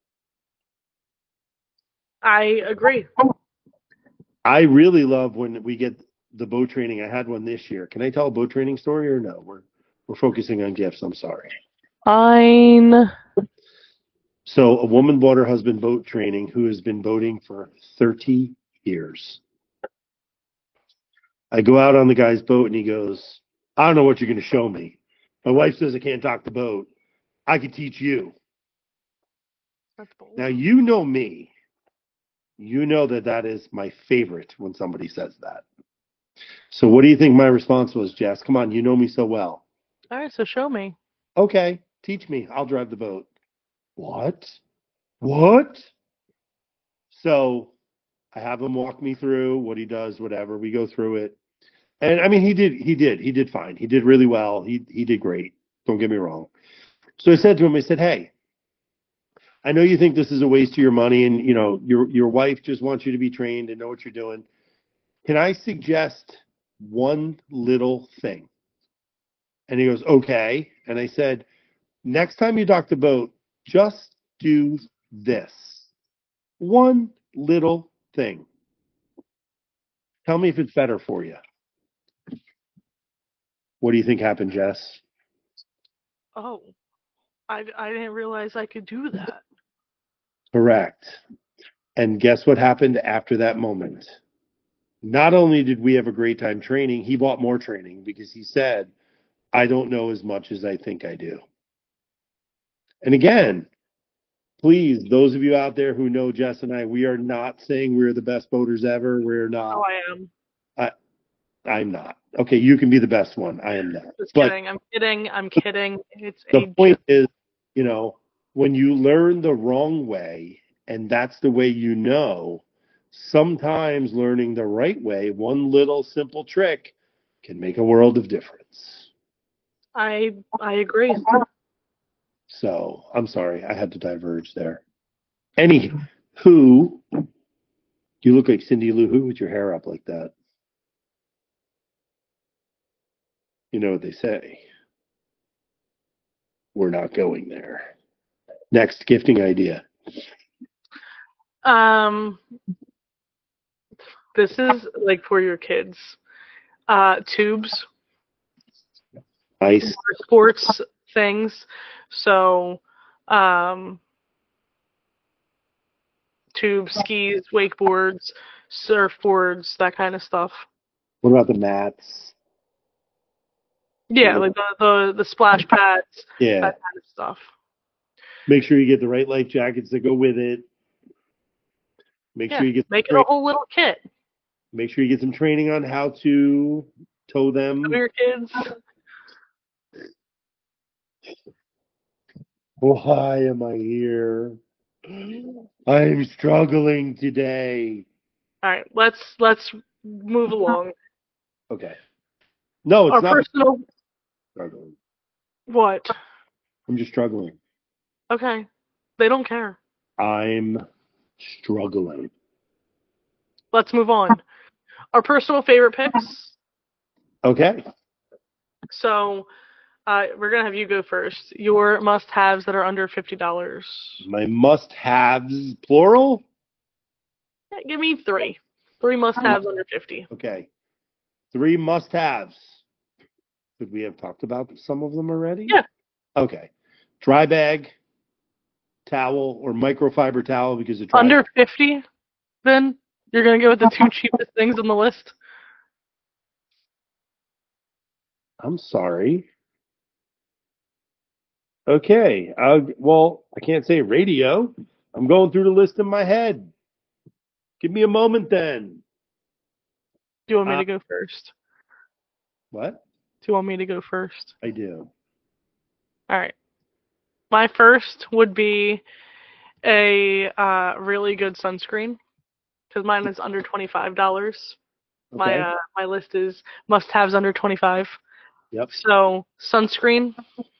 I agree. I really love when we get the boat training. I had one this year. Can I tell a boat training story or no? We're focusing on gifts. I'm sorry. Fine. So a woman bought her husband boat training who has been boating for 30 years. I go out on the guy's boat and he goes, I don't know what you're going to show me. My wife says I can't dock the boat. I could teach you. That's bold. Now, you know me. You know that that is my favorite when somebody says that. So what do you think my response was, Jess? Come on, you know me so well. All right, so show me. Okay, teach me. I'll drive the boat. What? What? So I have him walk me through what he does, whatever. We go through it. And I mean, he did fine. He did really well. He did great. Don't get me wrong. So I said to him, I said, hey, I know you think this is a waste of your money, and you know your wife just wants you to be trained and know what you're doing. Can I suggest one little thing? And he goes, okay. And I said, next time you dock the boat, just do this. One little thing. Tell me if it's better for you. What do you think happened, Jess? Oh, I didn't realize I could do that. Correct. And guess what happened after that moment? Not only did we have a great time training, he bought more training because he said, I don't know as much as I think I do. And again, please, those of you out there who know Jess and I, we are not saying we're the best boaters ever. We're Oh, not. I am. I, I'm not. Okay, you can be the best one. I am not. Just But kidding. I'm kidding. I'm kidding. It's the a point joke. is, you know, when you learn the wrong way, and that's the way you know, sometimes learning the right way, one little simple trick can make a world of difference. I agree. So I'm sorry, I had to diverge there. Anywho, you look like Cindy Lou Who with your hair up like that. You know what they say. We're not going there. Next gifting idea. Um, this is like for your kids. Tubes Nice. for sports things. So, um, tubes, skis, wakeboards, surfboards, that kind of stuff. What about the mats? Yeah, like the splash pads, Yeah. that kind of stuff. Make sure you get the right life jackets that go with it. Make Yeah, sure you get make it a whole little kit. make sure you get some training on how to tow them. For your kids. Why am I here? I'm struggling today. All right, let's move along. Okay. No, it's Our not personal struggling. what? I'm just struggling. Okay, they don't care. I'm struggling. Let's move on. Our personal favorite picks. Okay. So, we're gonna have you go first. Your must-haves that are under $50. My must-haves, plural? Yeah, give me three. Three must-haves under 50. Okay. 3 must-haves. Could we have talked about some of them already? Yeah. Okay. Dry bag, towel, or microfiber towel because it dries. Under 50, then you're gonna go with the two cheapest things on the list. I'm sorry. Okay. Well, I can't say radio. I'm going through the list in my head. Give me a moment then. Do you want me to go first? What? Do you want me to go first? I do. All right. My first would be a really good sunscreen because mine is under $25. Okay. My list is must-haves under 25. Yep. So sunscreen.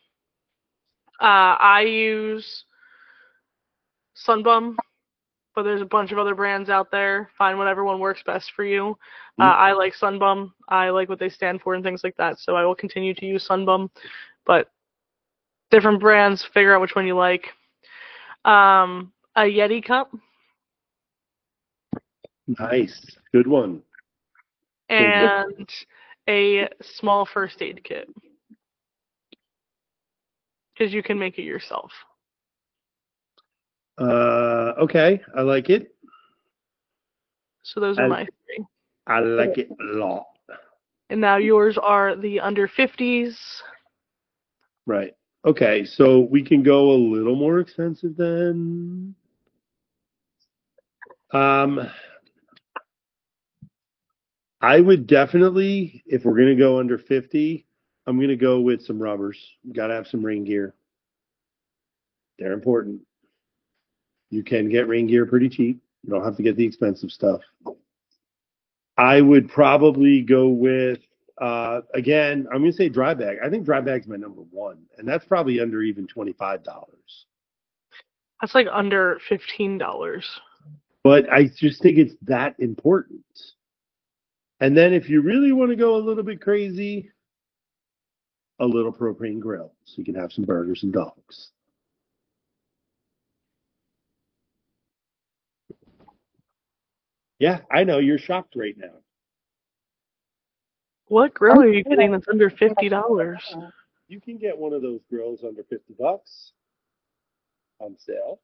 I use Sunbum, but there's a bunch of other brands out there. Find whatever one works best for you. I like Sunbum. I like what they stand for and things like that. So I will continue to use Sunbum, but different brands. Figure out which one you like. A Yeti cup. Nice. Good one. And a small first aid kit. Because you can make it yourself. Okay, I like it. So those are I, my three. I like it a lot. And now yours are the under 50s. Right. Okay, so we can go a little more expensive then. Um, I would definitely, if we're gonna go under 50, I'm gonna go with some rubbers. Gotta have some rain gear. They're important. You can get rain gear pretty cheap. You don't have to get the expensive stuff. I would probably go with again, I'm gonna say dry bag. I think dry bag's my number one, and that's probably under even $25. That's like under $15. But I just think it's that important. And then if you really want to go a little bit crazy, a little propane grill. So you can have some burgers and dogs. Yeah, I know you're shocked right now. What grill are you getting that's under $50? You can get one of those grills under $50 on sale.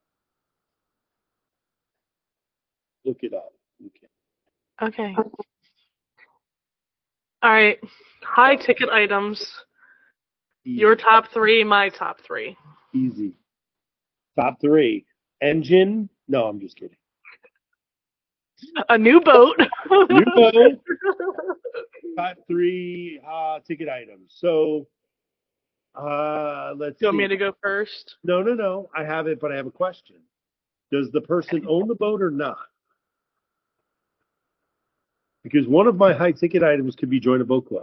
Look it up. You can. Okay. All right. High ticket items. Easy. Your top three, my top three. Easy. Top three. Engine. No, I'm just kidding. A new boat. New boat. Top three ticket items. So let's You want see. me to go first? No. I have it, but I have a question. Does the person own the boat or not? Because one of my high ticket items could be join a boat club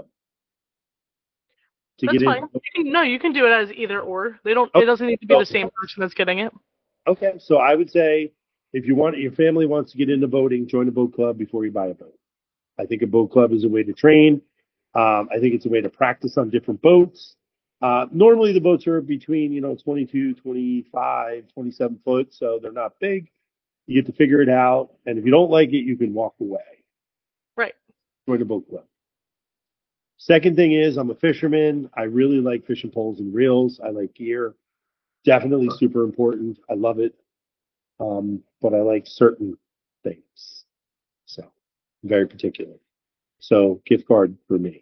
to That's get fine. in. No, you can do it as either or. They don't. Oh, It doesn't need to be the same person that's getting it. okay, so I would say if your family wants to get into boating, join a boat club before you buy a boat. I think a boat club is a way to train. I think it's a way to practice on different boats. Normally the boats are between 22, 25, 27 foot, so they're not big. You get to figure it out, and if you don't like it, you can walk away. Right. Join a boat club. Second thing is I'm a fisherman. I really like fishing poles and reels. I like gear. Definitely super important. I love it. But I like certain things. So very particular. So gift card for me.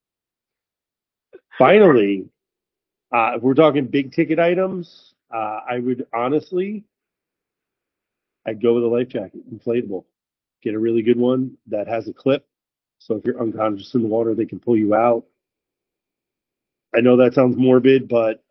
Finally, if we're talking big ticket items, I would honestly, I'd go with a life jacket, inflatable. Get a really good one that has a clip. So if you're unconscious in the water, they can pull you out. I know that sounds morbid, but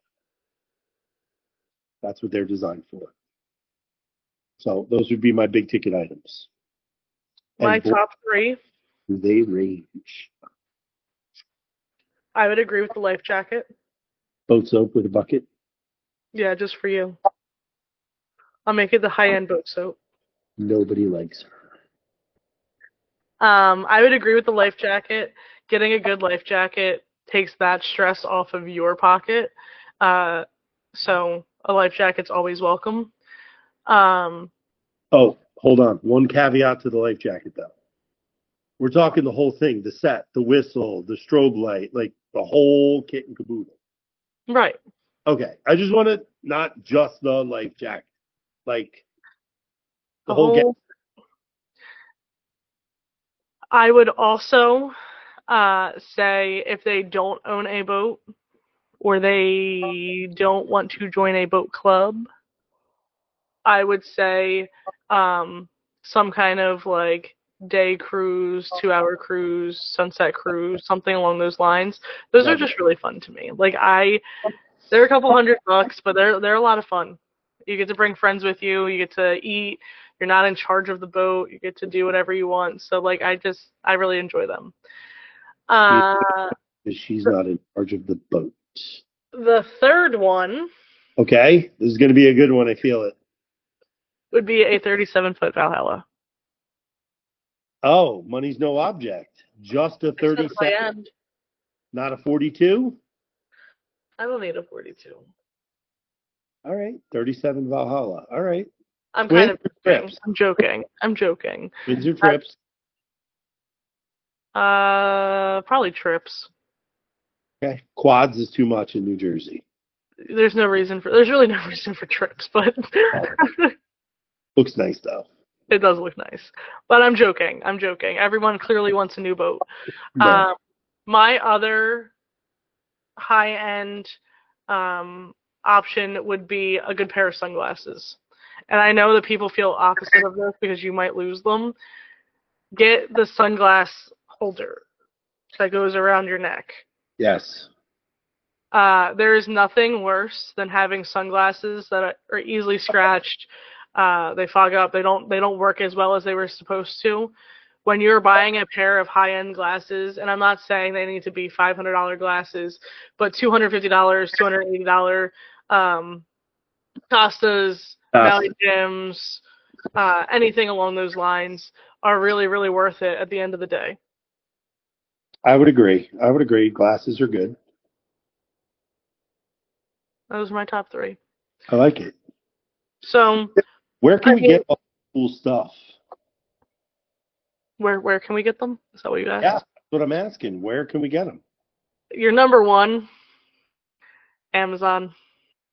that's what they're designed for. So those would be my big ticket items. My And top three. they range. I would agree with the life jacket. Boat soap with a bucket. Yeah, just for you. I'll make it the high-end boat soap. Nobody likes her. I would agree with the life jacket. Getting a good life jacket takes that stress off of your pocket. So a life jacket's always welcome. Oh, hold on. One caveat to the life jacket, though. We're talking the whole thing, the set, the whistle, the strobe light, like the whole kit and caboodle. Right. Okay. I just want to not just the life jacket, like the The whole whole. I would also say if they don't own a boat or they don't want to join a boat club, I would say some kind of like day cruise, 2-hour cruise, sunset cruise, something along those lines. Those are just really fun to me. Like they're a couple $100, but they're a lot of fun. You get to bring friends with you. You get to eat. You're not in charge of the boat. You get to do whatever you want. So like I really enjoy them. She's not in charge of the boat. The third one Okay. This is going to be a good one. I feel it. would be a 37-foot Valhalla. Oh, money's no object. Just a 37. Not a 42? I don't need a 42. All right. 37 Valhalla. All right. I'm kind of joking. I'm joking. Twins or trips? Probably trips. Okay. Quads is too much in New Jersey. There's really no reason for trips, but Looks nice though. It does look nice. But I'm joking. I'm joking. Everyone clearly wants a new boat. Right. My other high-end option would be a good pair of sunglasses. And I know that people feel opposite of this because you might lose them. Get the sunglass holder that goes around your neck. Yes. There is nothing worse than having sunglasses that are easily scratched. They fog up. They don't work as well as they were supposed to. When you're buying a pair of high-end glasses, and I'm not saying they need to be $500 glasses, but $250, $280, Costas, Maui Jims, anything along those lines are really, really worth it at the end of the day. I would agree. Glasses are good. Those are my top 3. I like it. So, where can we get all the cool stuff? Where can we get them? Is that what you asked? Yeah, that's what I'm asking. Where can we get them? Your number one, Amazon.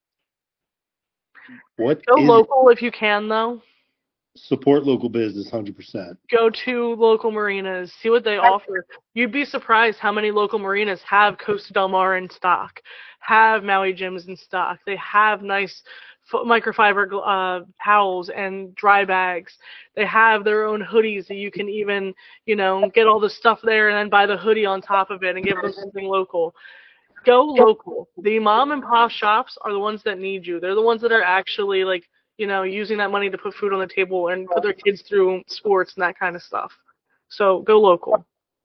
Go local if you can, though. Support local business, 100%. Go to local marinas. See what they offer. You'd be surprised how many local marinas have Costa Del Mar in stock, have Maui Jims in stock. They have nice microfiber towels and dry bags. They have their own hoodies that you can even, get all the stuff there and then buy the hoodie on top of it and give them something local. Go local. The mom and pop shops are the ones that need you. They're the ones that are actually using that money to put food on the table and put their kids through sports and that kind of stuff. So go local.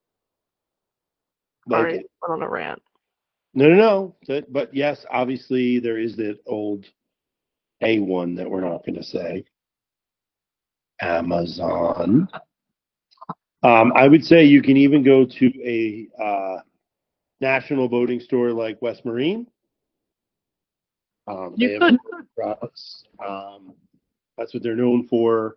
Sorry, I went on a rant. No. But yes, obviously there is that old A1 that we're not going to say. Amazon. I would say you can even go to a national boating store like West Marine. You could. Products. That's what they're known for.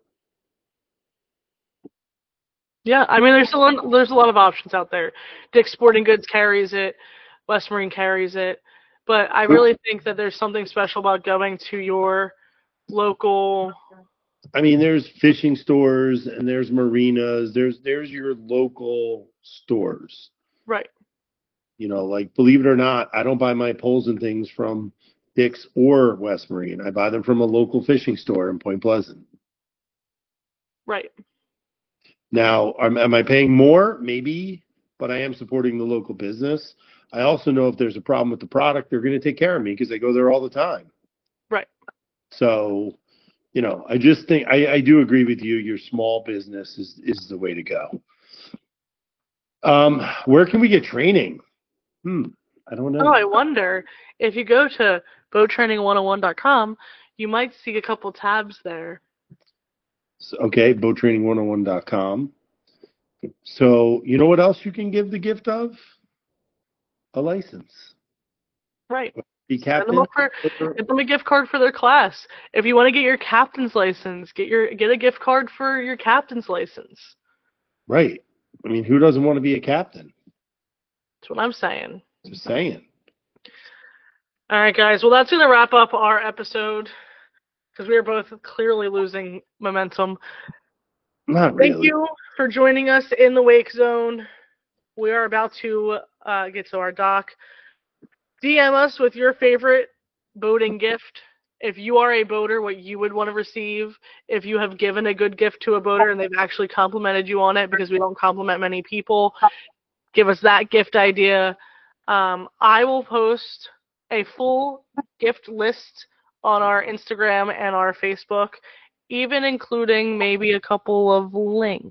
Yeah, I mean, there's a lot of options out there. Dick's Sporting Goods carries it. West Marine carries it. But I really think that there's something special about going to your local. I mean, there's fishing stores and there's marinas. There's your local stores. Right. Believe it or not, I don't buy my poles and things from Dick's or West Marine. I buy them from a local fishing store in Point Pleasant. Right. Now, am I paying more? Maybe, but I am supporting the local business. I also know if there's a problem with the product, they're going to take care of me because they go there all the time. Right. So, I just think I do agree with you. Your small business is the way to go. Where can we get training? I don't know. Oh, I wonder if you go to boattraining101.com, you might see a couple tabs there. Okay, boattraining101.com. So, you know what else you can give the gift of? A license. Right. Be captain. Get them a gift card for their class. If you want to get your captain's license, get a gift card for your captain's license. Right. I mean, who doesn't want to be a captain? That's what I'm saying. Just saying. All right, guys. Well, that's going to wrap up our episode because we are both clearly losing momentum. Not really. Thank you for joining us in the Wake Zone. We are about to get to our dock. DM us with your favorite boating gift. If you are a boater, what you would want to receive. If you have given a good gift to a boater and they've actually complimented you on it, because we don't compliment many people, give us that gift idea. I will post a full gift list on our Instagram and our Facebook, even including maybe a couple of links.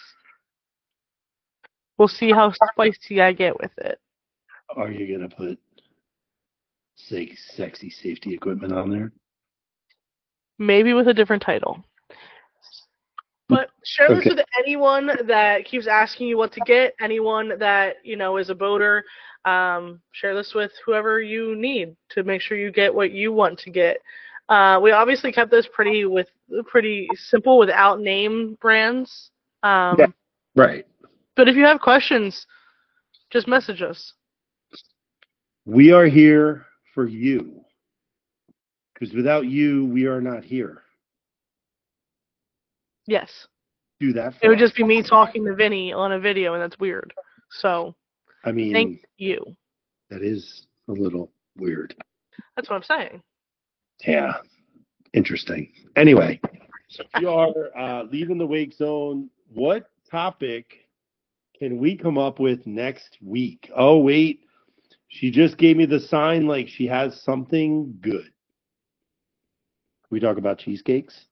We'll see how spicy I get with it. Are you going to put sexy safety equipment on there? Maybe with a different title. But share this with anyone that keeps asking you what to get, anyone that, is a boater. Share this with whoever you need to make sure you get what you want to get. We obviously kept this pretty simple without name brands. Yeah, right. But if you have questions, just message us. We are here for you. Because without you, we are not here. Yes. Do that for It would us. just be me talking to Vinny on a video, and that's weird. So, I mean, thank you. that is a little weird. That's what I'm saying. Yeah. Interesting. Anyway, so if you are leaving the wake zone, what topic can we come up with next week? Oh, wait. She just gave me the sign like she has something good. We talk about cheesecakes?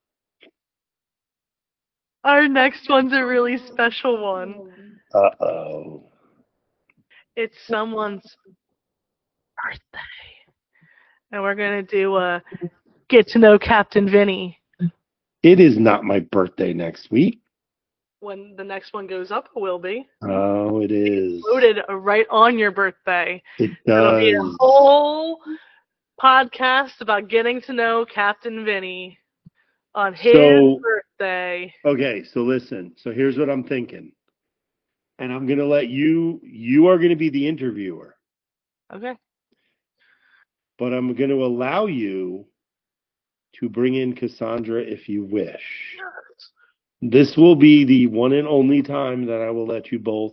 Our next one's a really special one. Uh-oh. It's someone's birthday. And we're going to do a get to know Captain Vinny. It is not my birthday next week. When the next one goes up, it will be. Oh, it is. Loaded right on your birthday. It It'll be a does. whole podcast about getting to know Captain Vinny on his birthday. Okay, so listen. So here's what I'm thinking. And I'm going to let you are going to be the interviewer. Okay. But I'm going to allow you to bring in Cassandra if you wish. This will be the one and only time that I will let you both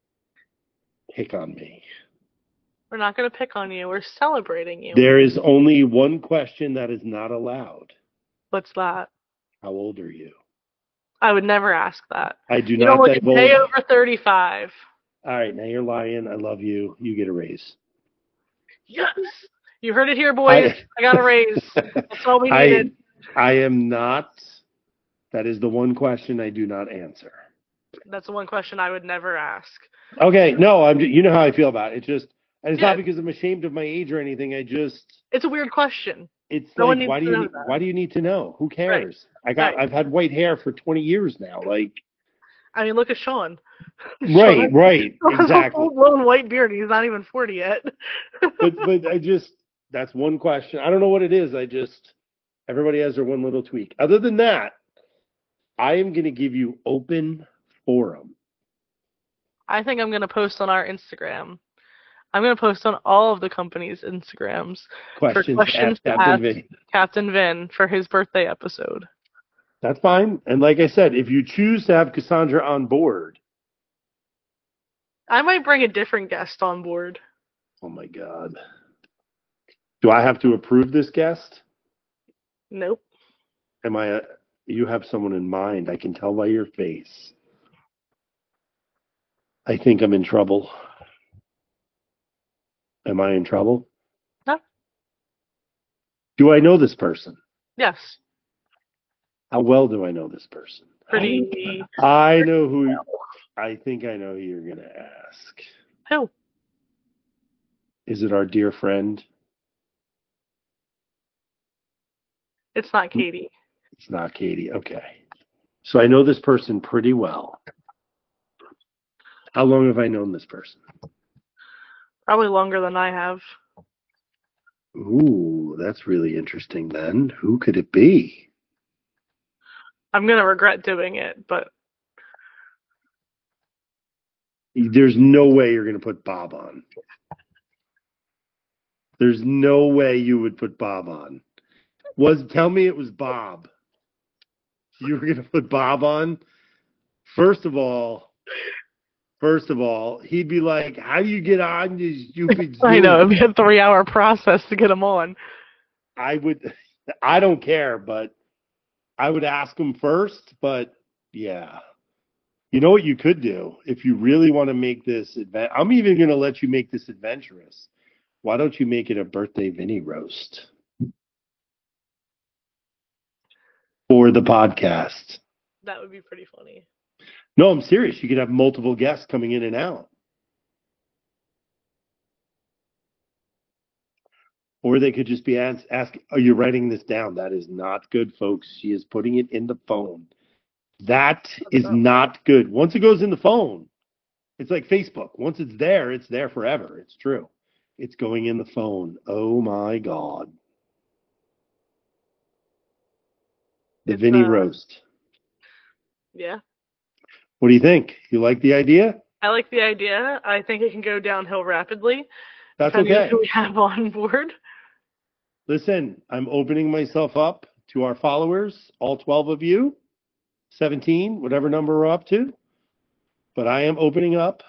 pick on me. We're not going to pick on you. We're celebrating you. There is only one question that is not allowed. What's that? How old are you? I would never ask that. I do You not don't look a divulge. day over 35. All right, now you're lying. I love you. You get a raise. Yes. You heard it here, boys. I got a raise. That's all we needed. I am not. That is the one question I do not answer. That's the one question I would never ask. Okay, no, you know how I feel about it. It's not because I'm ashamed of my age or anything. It's a weird question. It's no like, why do you need to know? Who cares? Right. I've had white hair for 20 years now. Like, I mean, look at Sean. Right, Sean exactly. has a full-blown white beard. He's not even 40 yet. but that's one question. I don't know what it is. Everybody has their one little tweak. Other than that, I am going to give you open forum. I think I'm going to post on our Instagram. I'm going to post on all of the company's Instagrams Questions to Captain Vin for his birthday episode. That's fine. And like I said, if you choose to have Cassandra on board, I might bring a different guest on board. Oh my God. Do I have to approve this guest? Nope. You have someone in mind. I can tell by your face. I think I'm in trouble. Am I in trouble? No. Do I know this person? Yes. How well do I know this person? Pretty. I know who. I think I know who you're going to ask. Who? Is it our dear friend? It's not Katie. It's not Katie. Okay. So I know this person pretty well. How long have I known this person? Probably longer than I have. Ooh, that's really interesting then. Who could it be? I'm going to regret doing it, but... There's no way you're going to put Bob on. There's no way you would put Bob on. Tell me it was Bob. You were going to put Bob on? First of all, he'd be like, how do you get on, you stupid Zoom? I know, it'd be a 3-hour process to get him on. I don't care, but I would ask him first, but yeah. You know what you could do? If you really want to make this I'm even going to let you make this adventurous. Why don't you make it a birthday Vinny roast for the podcast? That would be pretty funny. No, I'm serious. You could have multiple guests coming in and out. Or they could just be ask, are you writing this down? That is not good, folks. She is putting it in the phone. That is not good. Once it goes in the phone, it's like Facebook. Once it's there forever. It's true. It's going in the phone. Oh, my God. The Vinny roast. Yeah. What do you think? You like the idea? I like the idea. I think it can go downhill rapidly. That's okay. Who we have on board. Listen, I'm opening myself up to our followers, all 12 of you. 17, whatever number we're up to. But I am opening up.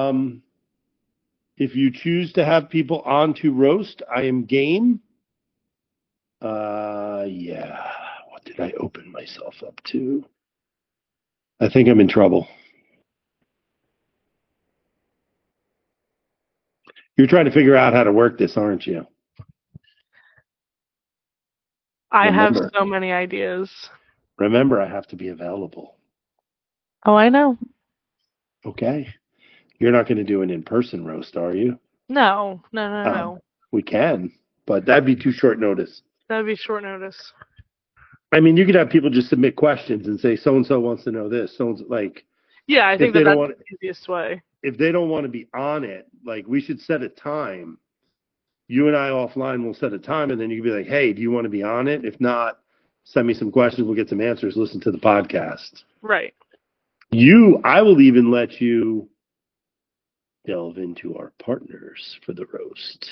If you choose to have people on to roast, I am game. Yeah. What did I open myself up to? I think I'm in trouble. You're trying to figure out how to work this, aren't you? I have so many ideas. Remember, I have to be available. Oh, I know. Okay. You're not going to do an in-person roast, are you? No. No. We can, but that'd be too short notice. That'd be short notice. I mean, you could have people just submit questions and say, so-and-so wants to know this. So like, yeah, I think that's the easiest way. If they don't want to be on it, like, we should set a time. You and I offline will set a time, and then you can be like, hey, do you want to be on it? If not, send me some questions. We'll get some answers. Listen to the podcast. Right. I will even let you delve into our partners for the roast.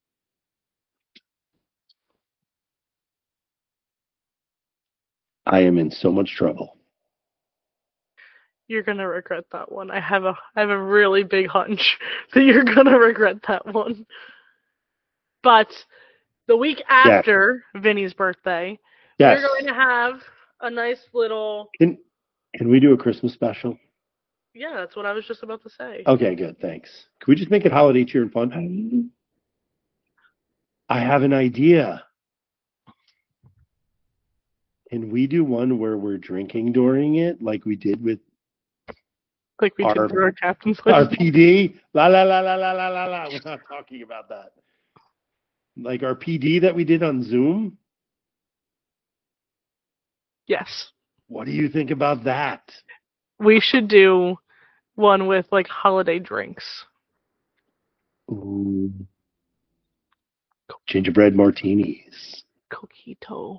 I am in so much trouble. You're gonna regret that one. I have a really big hunch that you're gonna regret that one. But the week after Vinny's birthday, we're going to have a nice little. Can we do a Christmas special? Yeah, that's what I was just about to say. Okay, good. Thanks. Can we just make it holiday cheer and fun? I have an idea. Can we do one where we're drinking during it, like we did with our captain's list? Our PD? La la la la la la la la. We're not talking about that. Like our PD that we did on Zoom? Yes. What do you think about that? We should do one with like holiday drinks. Ooh. Gingerbread martinis. Coquito.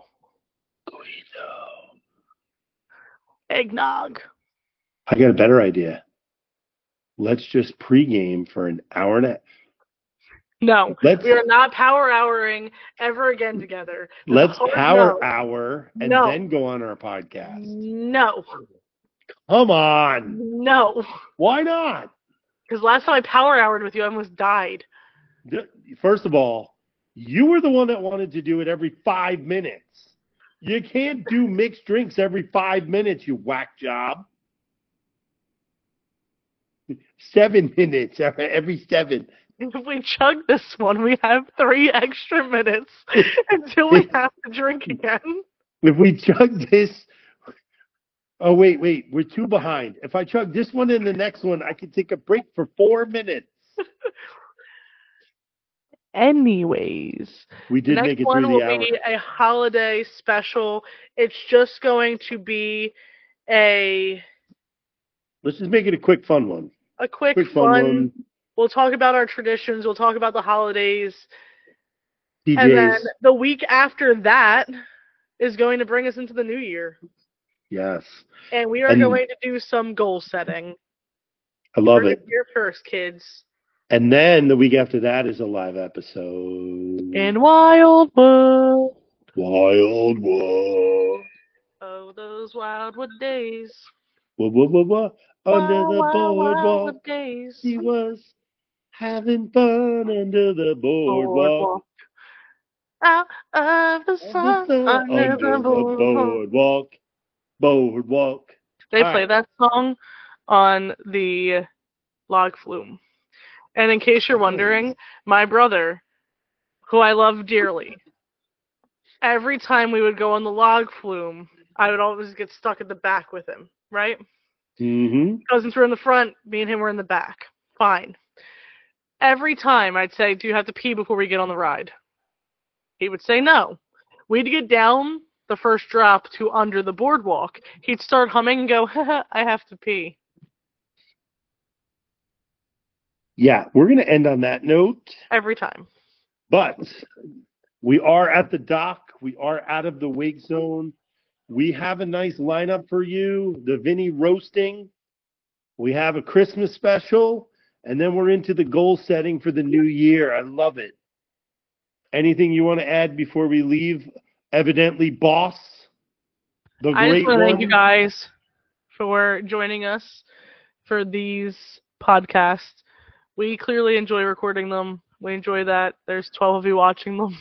Eggnog. I got a better idea. Let's just pregame for an hour and a half. No, we are not power houring ever again together. Let's power hour and then go on our podcast. No. Come on. No. Why not? Because last time I power houred with you, I almost died. First of all, you were the one that wanted to do it every 5 minutes. You can't do mixed drinks every 5 minutes, you whack job. 7 minutes, every 7. If we chug this one, we have 3 extra minutes until we have to drink again. If we chug this... Oh, wait, we're 2 behind. If I chug this one and the next one, I can take a break for 4 minutes. Anyways, we did make it through the hour. Next one will be a holiday special. It's just going to be a... Let's just make it a quick, fun one. A quick fun one. We'll talk about our traditions. We'll talk about the holidays. DJs. And then the week after that is going to bring us into the new year. Yes. And we are going to do some goal setting. I love it. Here first, kids. And then the week after that is a live episode. In Wild World. Wild World. Oh, those Wildwood days. What? Under the boardwalk. Days. He was having fun under the boardwalk. Out of the sun, under the boardwalk. They play that song on the log flume. And in case you're wondering, my brother, who I love dearly, every time we would go on the log flume, I would always get stuck at the back with him, right? Mm-hmm. Cousins were in the front, me and him were in the back. Fine. Every time I'd say, do you have to pee before we get on the ride? He would say no. We'd get down the first drop to under the boardwalk. He'd start humming and go, I have to pee. Yeah, we're going to end on that note. Every time. But we are at the dock. We are out of the wake zone. We have a nice lineup for you. The Vinny roasting. We have a Christmas special. And then we're into the goal setting for the new year. I love it. Anything you want to add before we leave? Evidently, boss. I just want to thank you guys for joining us for these podcasts. We clearly enjoy recording them. We enjoy that. There's 12 of you watching them.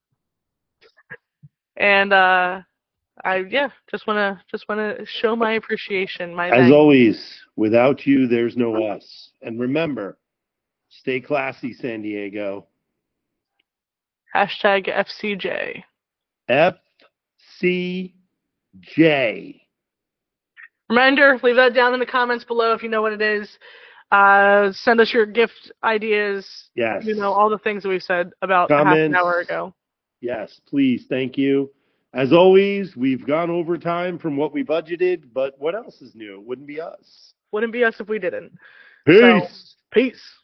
And just wanna show my appreciation. My As thanks. always, without you, there's no us. And remember, stay classy, San Diego. Hashtag FCJ. FCJ. Reminder, leave that down in the comments below if you know what it is. Send us your gift ideas. Yes. You know, all the things that we've said about half an hour ago. Yes, please. Thank you. As always, we've gone over time from what we budgeted, but what else is new? It wouldn't be us. Wouldn't be us if we didn't. Peace. So, peace.